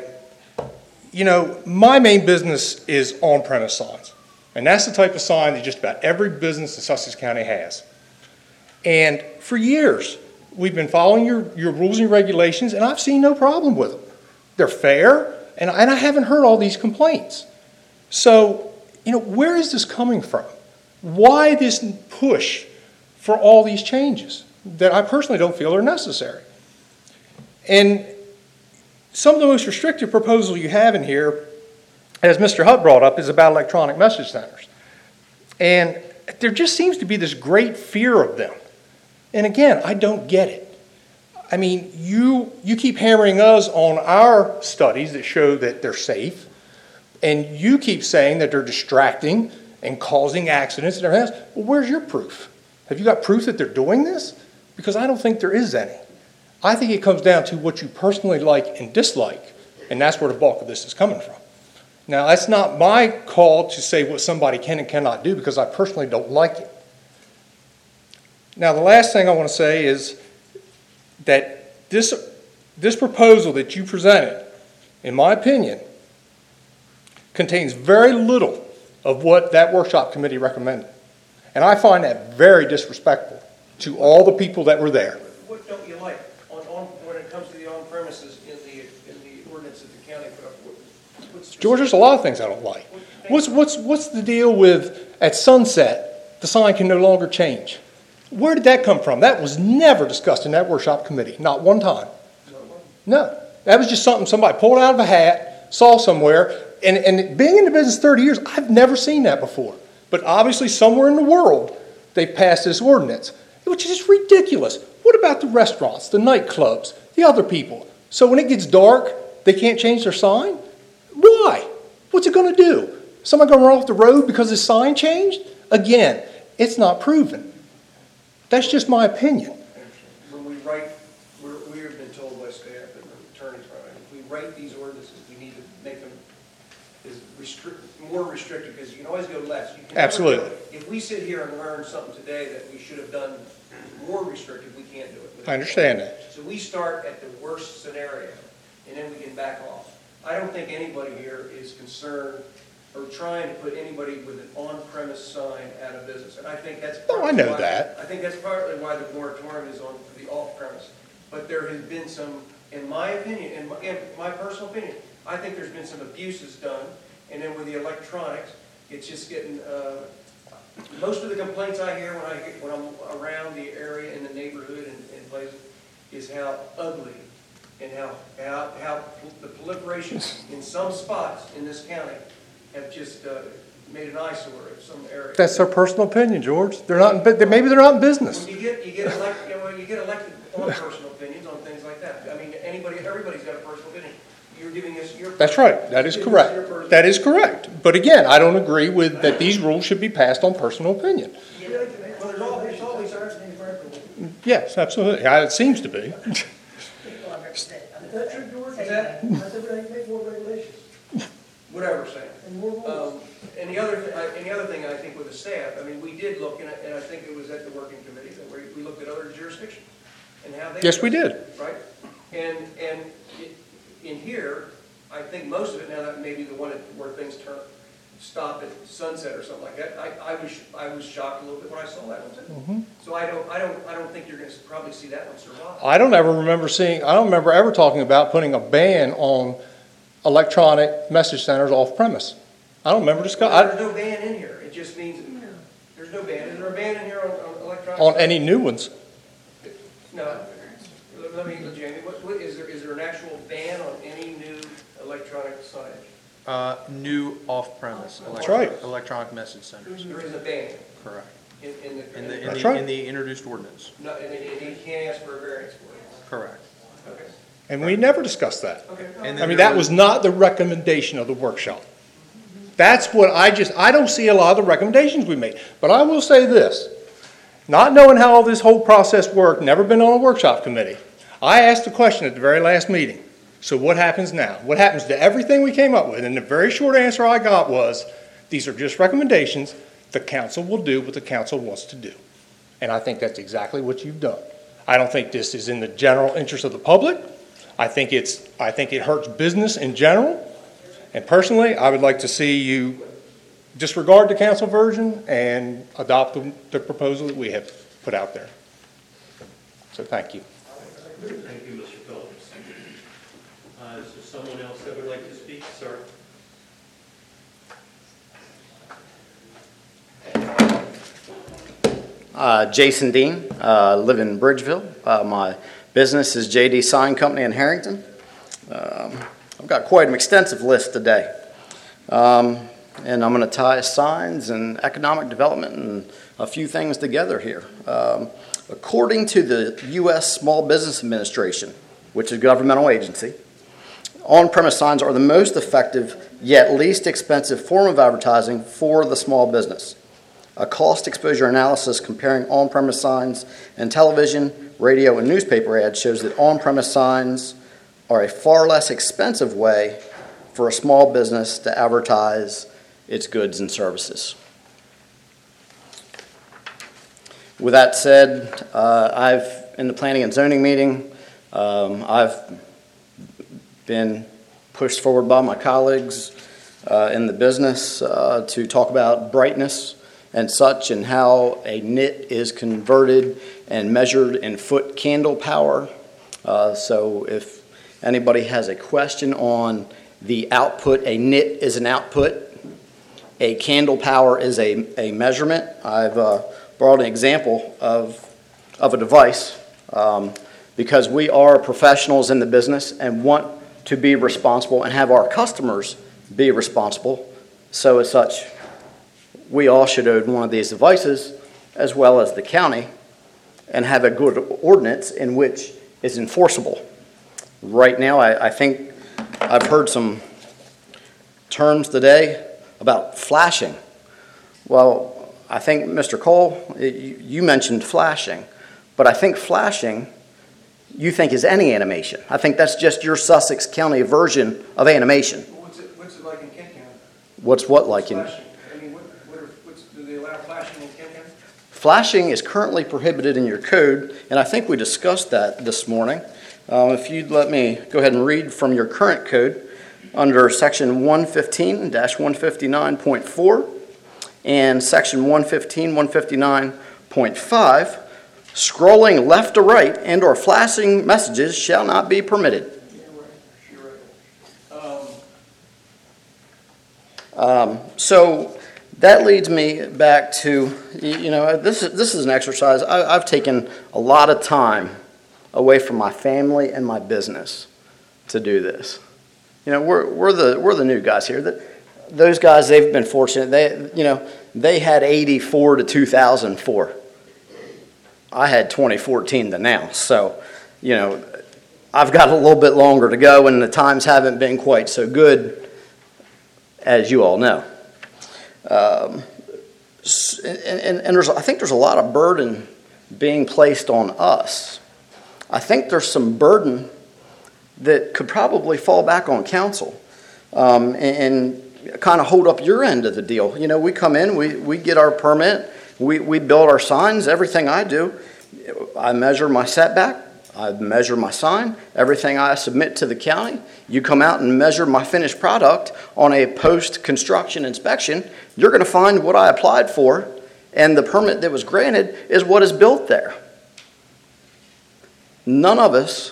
S11: my main business is on-premise signs. And that's the type of sign that just about every business in Sussex County has. And for years, we've been following your rules and regulations, and I've seen no problem with them. They're fair, and I haven't heard all these complaints. So, where is this coming from? Why this push for all these changes that I personally don't feel are necessary? And some of the most restrictive proposals you have in here, as Mr. Hutt brought up, is about electronic message centers. And there just seems to be this great fear of them. And again, I don't get it. I mean, you keep hammering us on our studies that show that they're safe, and you keep saying that they're distracting and causing accidents and everything else. Well, where's your proof? Have you got proof that they're doing this? Because I don't think there is any. I think it comes down to what you personally like and dislike, and that's where the bulk of this is coming from. Now, that's not my call to say what somebody can and cannot do, because I personally don't like it. Now, the last thing I want to say is that this proposal that you presented, in my opinion, contains very little of what that workshop committee recommended. And I find that very disrespectful to all the people that were there.
S2: What don't you like when it comes to the on-premises in the ordinance that the county put up?
S11: George, there's a lot of things I don't like. What's the deal with, at sunset, the sign can no longer change? Where did that come from? That was never discussed in that workshop committee, not one time. No, that was just something somebody pulled out of a hat, saw somewhere, and being in the business 30 years, I've never seen that before. But obviously somewhere in the world, they passed this ordinance, which is just ridiculous. What about the restaurants, the nightclubs, the other people? So when it gets dark, They can't change their sign? Why? What's it going to do? Someone going to run off the road because his sign changed? Again, it's not proven. That's just my opinion.
S2: When we write, we have been told by staff and attorneys, if we write these ordinances, we need to make them more restrictive, because you can always go less. You can never
S11: Absolutely.
S2: go- If we sit here and learn something today that we should have done more restrictive, we can't do it.
S11: I understand that.
S2: So we start at the worst scenario, and then we can back off. I don't think anybody here is concerned or trying to put anybody with an on-premise sign out of business. And I think that's
S11: Oh, I
S2: partly
S11: know
S2: why-
S11: that.
S2: I think that's partly why the moratorium is on the off-premise. But there has been some, in my opinion, in my personal opinion, I think there's been some abuses done. And then with the electronics, it's just getting, most of the complaints I hear when I'm around the area in the neighborhood and places is how ugly and how the proliferation in some spots in this county have just made an eyesore in some areas.
S11: That's their personal opinion, George. They're not, maybe they're not in business.
S2: When you get elected on personal opinions on things like that. I mean, everybody's got a personal opinion. You're giving us your.
S11: That's right. That is correct. That is correct. But again, I don't agree with that these rules should be passed on personal opinion.
S2: Well, there's always our.
S11: Yes, absolutely. It seems to be.
S2: Is that true, George? Is that?
S3: I said, we make more regulations
S2: Whatever, Sam.
S3: and more rules.
S2: And the other thing I think with the staff, I mean, we did look, and I think it was at the working committee, that we looked at other jurisdictions and how they.
S11: Yes, we did.
S2: Right? And in here, I think most of it, now that may be the one where things stop at sunset or something like that, I was shocked a little bit when I saw that one too. So I don't think you're gonna probably see that one survive.
S11: I don't remember ever talking about putting a ban on electronic message centers off premise. I don't remember
S2: There's
S11: discussing,
S2: no ban in here, it just means, there's no ban. Is there a ban in here on electronic?
S11: on any new ones.
S2: No. Let me, Jamie, what is there an actual ban on any new electronic signage?
S6: New off-premise.
S11: That's right.
S6: Electronic message centers.
S2: There is a ban
S6: Correct.
S2: in the,
S11: That's right.
S6: In the introduced ordinance.
S2: no, and you can't ask for a variance for it.
S6: Correct.
S2: Okay.
S11: And we never discussed that.
S2: Okay.
S6: And
S11: I mean, that was not the recommendation of the workshop. That's what I don't see a lot of the recommendations we made. But I will say this, not knowing how all this whole process worked, never been on a workshop committee, I asked the question at the very last meeting. So what happens now? What happens to everything we came up with? And the very short answer I got was, these are just recommendations. The council will do what the council wants to do. And I think that's exactly what you've done. I don't think this is in the general interest of the public. I think it hurts business in general. And personally, I would like to see you disregard the council version and adopt the proposal that we have put out there. So thank you.
S5: Thank you, Mr. Phillips. Is there someone else that would like to speak, sir?
S12: Jason Dean, live in Bridgeville. My business is JD Sign Company in Harrington. I've got quite an extensive list today. And I'm going to tie signs and economic development and a few things together here. According to the U.S. Small Business Administration, which is a governmental agency, on-premise signs are the most effective yet least expensive form of advertising for the small business. A cost exposure analysis comparing on-premise signs and television, radio, and newspaper ads shows that on-premise signs are a far less expensive way for a small business to advertise its goods and services. With that said, in the planning and zoning meeting, I've been pushed forward by my colleagues in the business to talk about brightness and such, and how a nit is converted and measured in foot candle power. So if anybody has a question on the output, a nit is an output, a candle power is a measurement. I've brought an example of a device because we are professionals in the business and want to be responsible and have our customers be responsible. So as such, we all should own one of these devices, as well as the county, and have a good ordinance in which is enforceable. Right now, I think I've heard some terms today about flashing. Well, I think, Mr. Cole, you mentioned flashing, but I think flashing you think is any animation. I think that's just your Sussex County version of animation.
S2: What's it like in Kent County?
S12: What's what like in?
S2: Flashing? I mean, do they allow flashing in Kent County?
S12: Flashing is currently prohibited in your code, and I think we discussed that this morning. If you'd let me go ahead and read from your current code under section 115-159.4 and section 115-159.5, scrolling left to right and or flashing messages shall not be permitted. So that leads me back to, this is an exercise. I've taken a lot of time away from my family and my business to do this. We're the new guys here. Those guys, they've been fortunate. They had 84 to 2004. I had 2014 to now. So, I've got a little bit longer to go, and the times haven't been quite so good, as you all know. I think there's a lot of burden being placed on us. I think there's some burden that could probably fall back on council and kind of hold up your end of the deal. We come in, we get our permit, we build our signs, everything I do. I measure my setback, I measure my sign, everything I submit to the county. You come out and measure my finished product on a post-construction inspection, you're going to find what I applied for, and the permit that was granted is what is built there. None of us,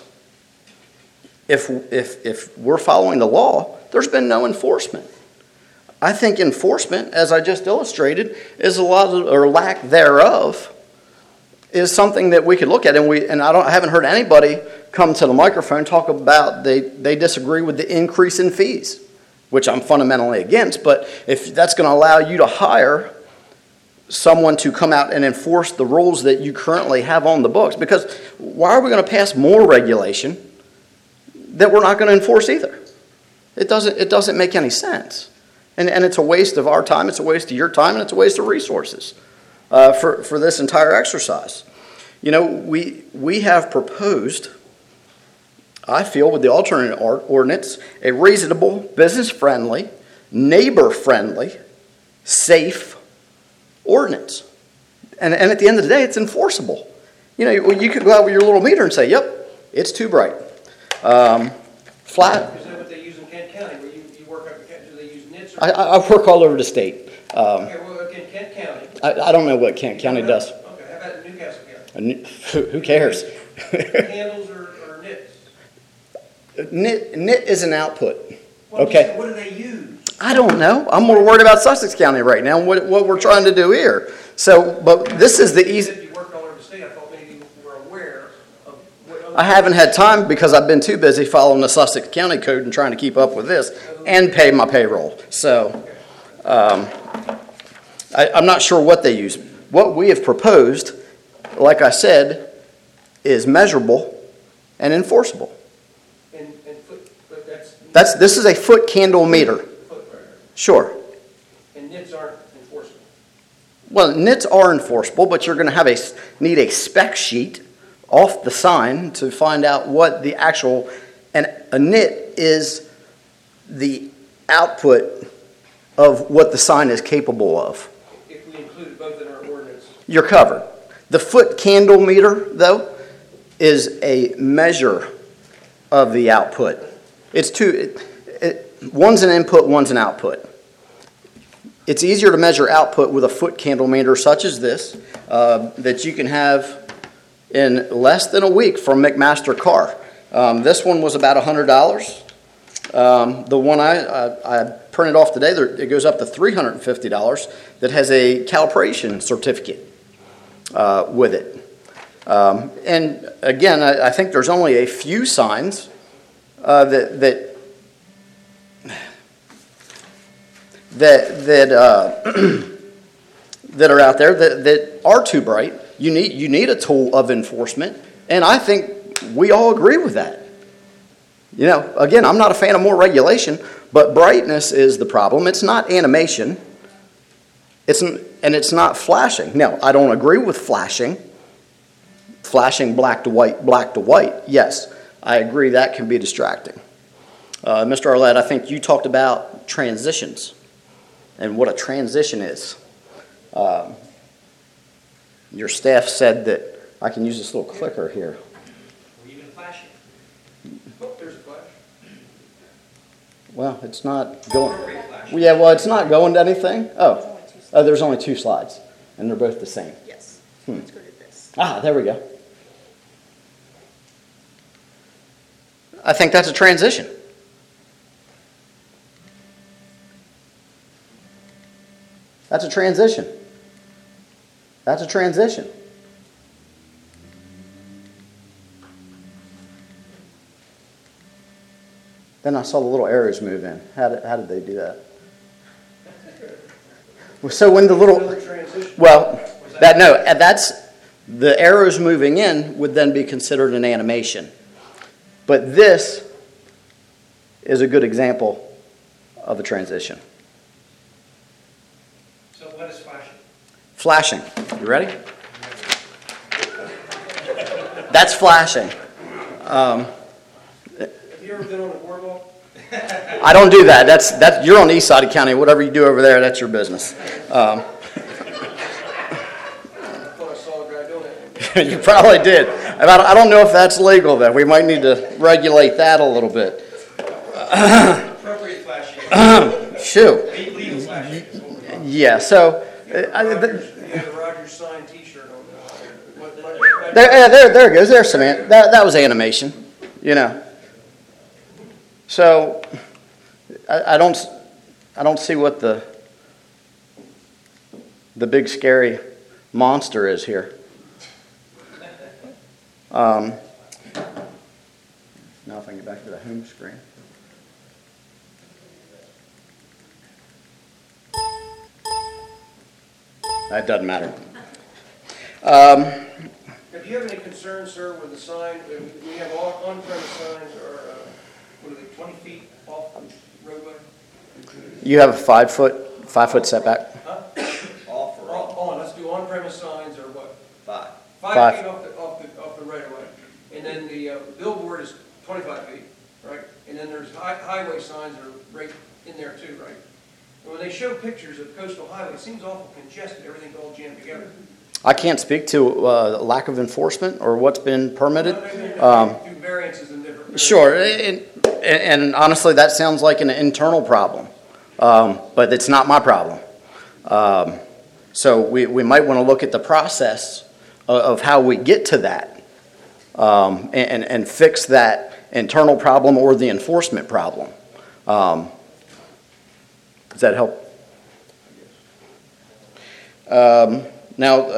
S12: if we're following the law, there's been no enforcement. I think enforcement, as I just illustrated, is a lot of, or lack thereof, is something that we could look at. And I haven't heard anybody come to the microphone talk about they disagree with the increase in fees, which I'm fundamentally against. But if that's going to allow you to hire someone to come out and enforce the rules that you currently have on the books, because why are we going to pass more regulation that we're not going to enforce either? It doesn't make any sense. And it's a waste of our time, it's a waste of your time, and it's a waste of resources for this entire exercise. We have proposed, I feel, with the alternate ordinance, a reasonable, business-friendly, neighbor-friendly, safe ordinance. And at the end of the day, it's enforceable. You could go out with your little meter and say, yep, it's too bright. Flat.
S2: Is that what they use in Kent County, where you work up in Kent? Do they use nits?
S12: I work all over the state.
S2: Okay, well, in Kent County.
S12: I don't know what Kent County does.
S2: Okay, how about Newcastle County?
S12: Who cares?
S2: Candles or nits?
S12: Nit is an output.
S2: Well,
S12: Okay.
S2: What do they use?
S12: I don't know. I'm more worried about Sussex County right now and what we're trying to do here. So, but this is the
S2: You
S12: easy.
S2: said you worked all over the state. I thought maybe you were aware of what other.
S12: I haven't had time because I've been too busy following the Sussex County code and trying to keep up with this and pay my payroll. So, I'm not sure what they use. What we have proposed, like I said, is measurable and enforceable.
S2: And but that's.
S12: This is a foot candle meter. Sure.
S2: And nits aren't enforceable.
S12: Well, nits are enforceable, but you're going to need a spec sheet off the sign to find out what the actual, and a nit is the output of what the sign is capable of.
S2: If we include both in our ordinance.
S12: You're covered. The foot candle meter, though, is a measure of the output. It's one's an input, one's an output. It's easier to measure output with a foot candle meter such as this that you can have in less than a week from McMaster Car. This one was about $100. The one I printed off today, it goes up to $350 that has a calibration certificate with it. And again, I think there's only a few signs that are out there that are too bright. You need a tool of enforcement, and I think we all agree with that. You know, again, I'm not a fan of more regulation, but brightness is the problem. It's not animation. And it's not flashing. Now, I don't agree with flashing. Flashing black to white, yes. I agree that can be distracting. Mr. Arlett, I think you talked about transitions and what a transition is. Your staff said that I can use this little clicker here.
S10: Or even flashing.
S2: Oh, there's a flash.
S12: Well, it's not going.
S10: Appropriate flashing.
S12: Well, yeah, well, it's not going to anything. Oh, there's only 2 slides, and they're both the same.
S3: Yes,
S12: Hmm.
S3: let's go to this.
S12: Ah, there we go. I think that's a transition. That's a transition. That's a transition. Then I saw the little arrows move in. How did they do that? So when the little,
S2: Another transition.
S12: well, that's the arrows moving in would then be considered an animation. But this is a good example of a transition.
S10: So what is flashing?
S12: Flashing. You ready? That's flashing.
S2: Have you ever been on a boardwalk?
S12: I don't do that. That's you're on the east side of county. Whatever you do over there, that's your business.
S2: I thought I saw a guy doing it.
S12: You probably did. And I don't know if that's legal, though. We might need to regulate that a little bit.
S10: Appropriate flashing.
S12: Shoot.
S10: Legal flashing is what we're talking
S12: Yeah, so...
S2: You had a Rogers signed T-shirt on.
S12: There it goes. There's some... That was animation, you know. So, I don't see what the big scary monster is here. Now if I can get back to the home screen. That doesn't matter.
S2: If you have any concerns, sir, with the sign, we have all on-premise signs are, what are they, 20 feet off the roadway?
S12: You have a 5 foot setback.
S2: Huh? Off or on? Let's do on-premise signs or what?
S9: 5.
S2: 5 feet off the right of way. And then the billboard is 25 feet, right? And then there's highway signs that are right in there too, right? And when they show pictures of coastal highway, it seems awful congested, everything's all jammed together.
S12: I can't speak to lack of enforcement or what's been permitted.
S2: Do variances in different.
S12: Sure, and honestly, that sounds like an internal problem, but it's not my problem. So we might want to look at the process of how we get to that and fix that internal problem or the enforcement problem. Does that help? Now,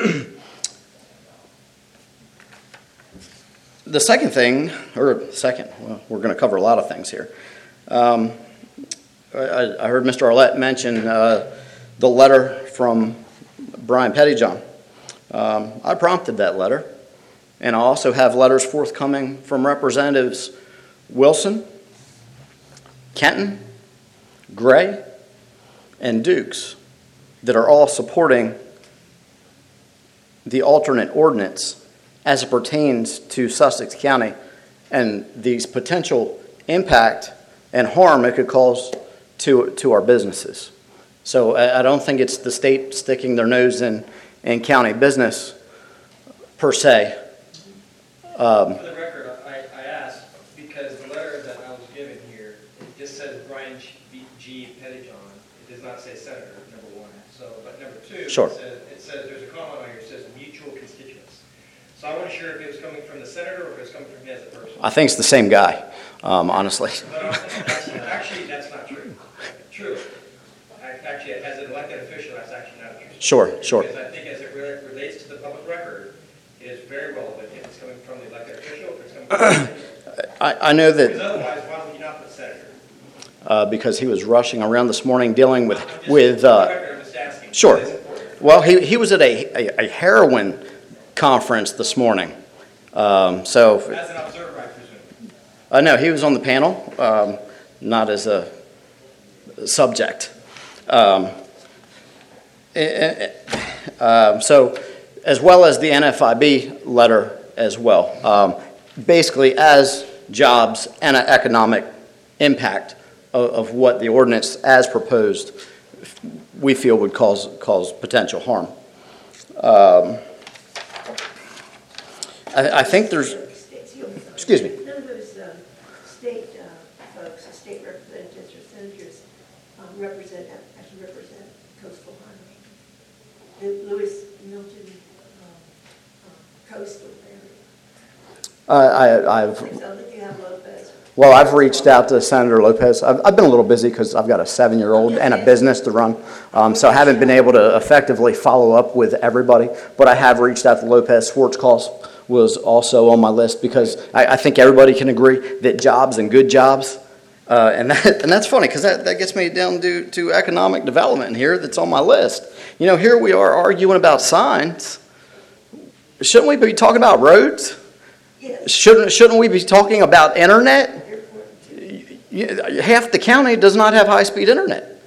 S12: the second thing, well, we're going to cover a lot of things here. I heard Mr. Arlett mention the letter from Brian Pettyjohn. I prompted that letter, and I also have letters forthcoming from Representatives Wilson, Kenton, Gray, and Dukes that are all supporting the alternate ordinance as it pertains to Sussex County and the potential impact and harm it could cause to our businesses. So I don't think it's the state sticking their nose in county business per se.
S10: For the record, I asked because the letter that I was given here, it just says Brian G. Pettyjohn. It does not say senator, number one. So, but number two,
S12: Sure.
S10: it says there's a comment on here, it says mutual constituents. So I wasn't sure if it was coming from the senator or if it was coming from him as a person.
S12: I think it's the same guy, honestly.
S10: But actually, that's not true. True. Actually, as an elected official, that's actually not true.
S12: Sure.
S10: Because I think as it relates to the public record, it is very relevant if it's coming from the elected official, if it's coming from the
S12: I know that.
S10: Because otherwise, why would you not put senator?
S12: Because he was rushing around this morning dealing with
S10: I'm just asking.
S12: Sure.
S10: It's important.
S12: Well, he was at a heroin conference this morning. So
S10: As an observer, I presume.
S12: No, he was on the panel, not as a subject. So, as well as the NFIB letter as well. Basically, as jobs and an economic impact of what the ordinance as proposed we feel would cause potential harm. I think there's, excuse me.
S3: None of those state folks, state representatives or senators actually represent coastal highway. The Lewis Milton coastal area.
S12: I've
S3: So that you have Lopez.
S12: Well, I've reached out to Senator Lopez. I've been a little busy because I've got a 7-year-old and a business to run, so I haven't been able to effectively follow up with everybody. But I have reached out to Lopez. Schwarzkopf was also on my list because I think everybody can agree that jobs and good jobs, and that's funny because that gets me down to economic development here that's on my list. You know, here we are arguing about signs. Shouldn't we be talking about roads?
S3: Yes.
S12: Shouldn't we be talking about internet? Half the county does not have high-speed internet.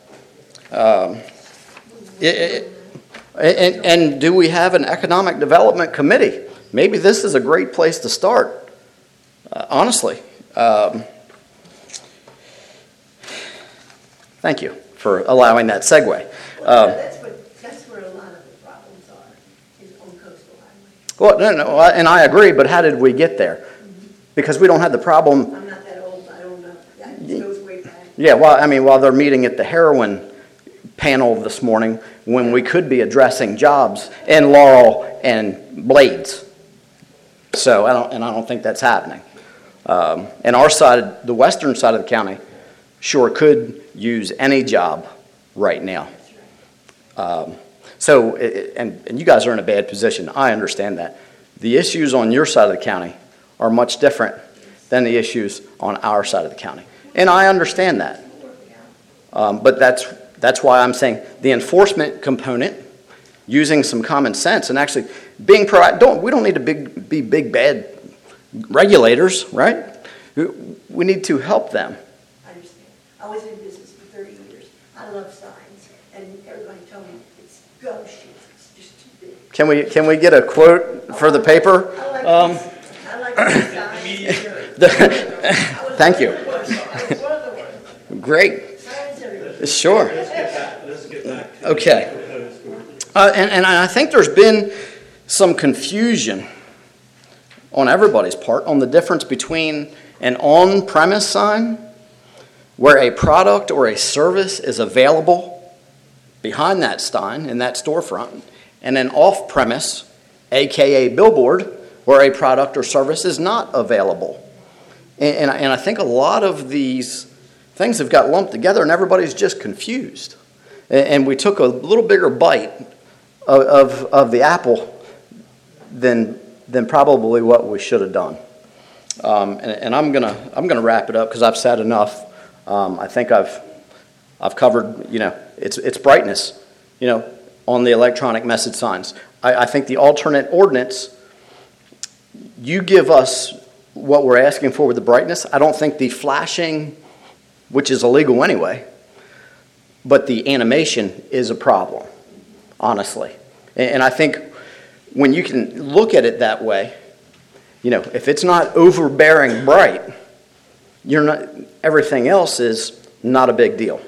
S12: And do we have an economic development committee? Maybe this is a great place to start, honestly. Thank you for allowing that segue.
S3: That's where a lot of the problems are, is on coastal highway.
S12: Well, no, and I agree, but how did we get there? Because we don't have the problem.
S3: I'm not that old, I don't know. It goes way back.
S12: Yeah, well, I mean, while they're meeting at the heroin panel this morning, when we could be addressing jobs in Laurel and Blades. So, I don't think that's happening. And our side, the western side of the county, sure could use any job right now. So, and you guys are in a bad position. I understand that. The issues on your side of the county are much different than the issues on our side of the county. And I understand that. But that's why I'm saying the enforcement component, using some common sense and actually being proactive. We don't need to be big bad regulators, right? We need to help them.
S3: I understand. I was in business for 30 years. I love signs, and everybody told me it's gum shoes. It's just too big.
S12: Can we get a quote for the paper?
S3: I like these signs.
S12: Thank you.
S3: I was one of the ones.
S12: Great.
S3: Signs everywhere.
S12: Sure.
S5: Let's get back to
S12: Okay.
S5: the proposed ordinance.
S12: And I think there's been some confusion on everybody's part on the difference between an on-premise sign where a product or a service is available behind that sign in that storefront and an off-premise, aka billboard, where a product or service is not available. And I think a lot of these things have got lumped together and everybody's just confused. And we took a little bigger bite of the apple than probably what we should have done. And I'm gonna wrap it up because I've said enough. I think I've covered, it's brightness, on the electronic message signs. I think the alternate ordinance, you give us what we're asking for with the brightness. I don't think the flashing, which is illegal anyway, but the animation is a problem, honestly. And I think when you can look at it that way, if it's not overbearing bright, everything else is not a big deal.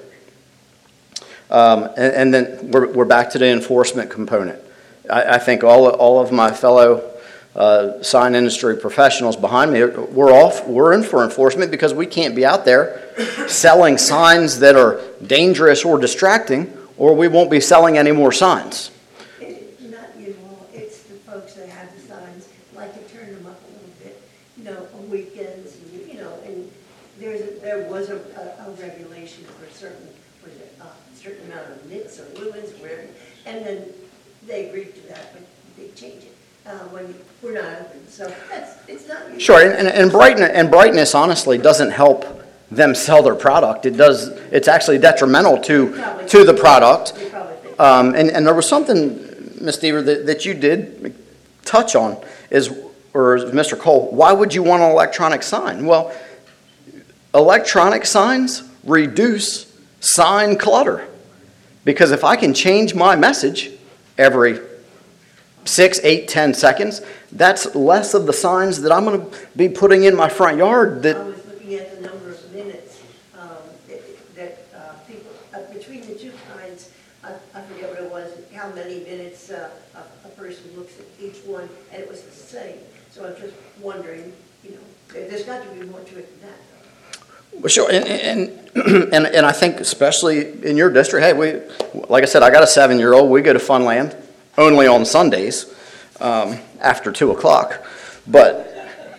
S12: And then we're back to the enforcement component. I think all of my fellow sign industry professionals behind me, we're in for enforcement because we can't be out there selling signs that are dangerous or distracting, or we won't be selling any more signs.
S3: Not you all, it's the folks that have the signs, like to turn them up a little bit, on weekends, and there was a regulation for a certain amount of knits or woolens, whatever, and then they agreed to that, but they changed it when we're not open. So it's not usual.
S12: Sure, and brightness honestly doesn't help them sell their product. It's actually detrimental to the product. And there was something, Ms. Deaver, that you did touch on, is or Mr. Cole, why would you want an electronic sign? Well, electronic signs reduce sign clutter. Because if I can change my message every 6, 8, 10 seconds, that's less of the signs that I'm going to be putting in my front yard.
S3: I was looking at the number of minutes that people, between the two kinds, I forget what it was, how many minutes a person looks at each one, and it was the same. So I'm just wondering, there's got to be more to it than that.
S12: Well, sure, and I think especially in your district, hey, like I said, I got a 7-year-old. We go to Funland only on Sundays after 2 o'clock. But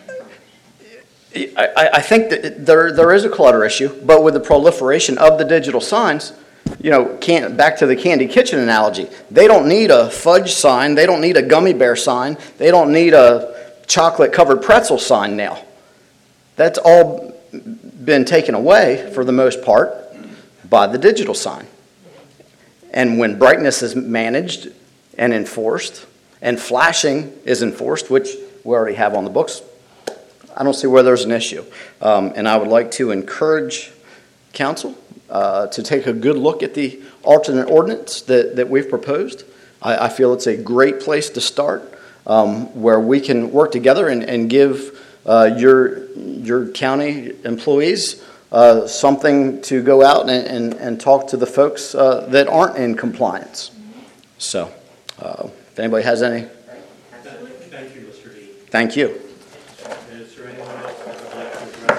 S12: I think that there is a clutter issue. But with the proliferation of the digital signs, back to the candy kitchen analogy, they don't need a fudge sign. They don't need a gummy bear sign. They don't need a chocolate covered pretzel sign now. That's all been taken away for the most part by the digital sign. And when brightness is managed and enforced and flashing is enforced, which we already have on the books, I don't see where there's an issue. And I would like to encourage council to take a good look at the alternate ordinance that we've proposed. I feel it's a great place to start where we can work together and give your county employees something to go out and talk to the folks that aren't in compliance. So, if anybody has any.
S5: Thank you, Mr. Dean.
S12: Thank you.
S5: Is there anyone else that would like to address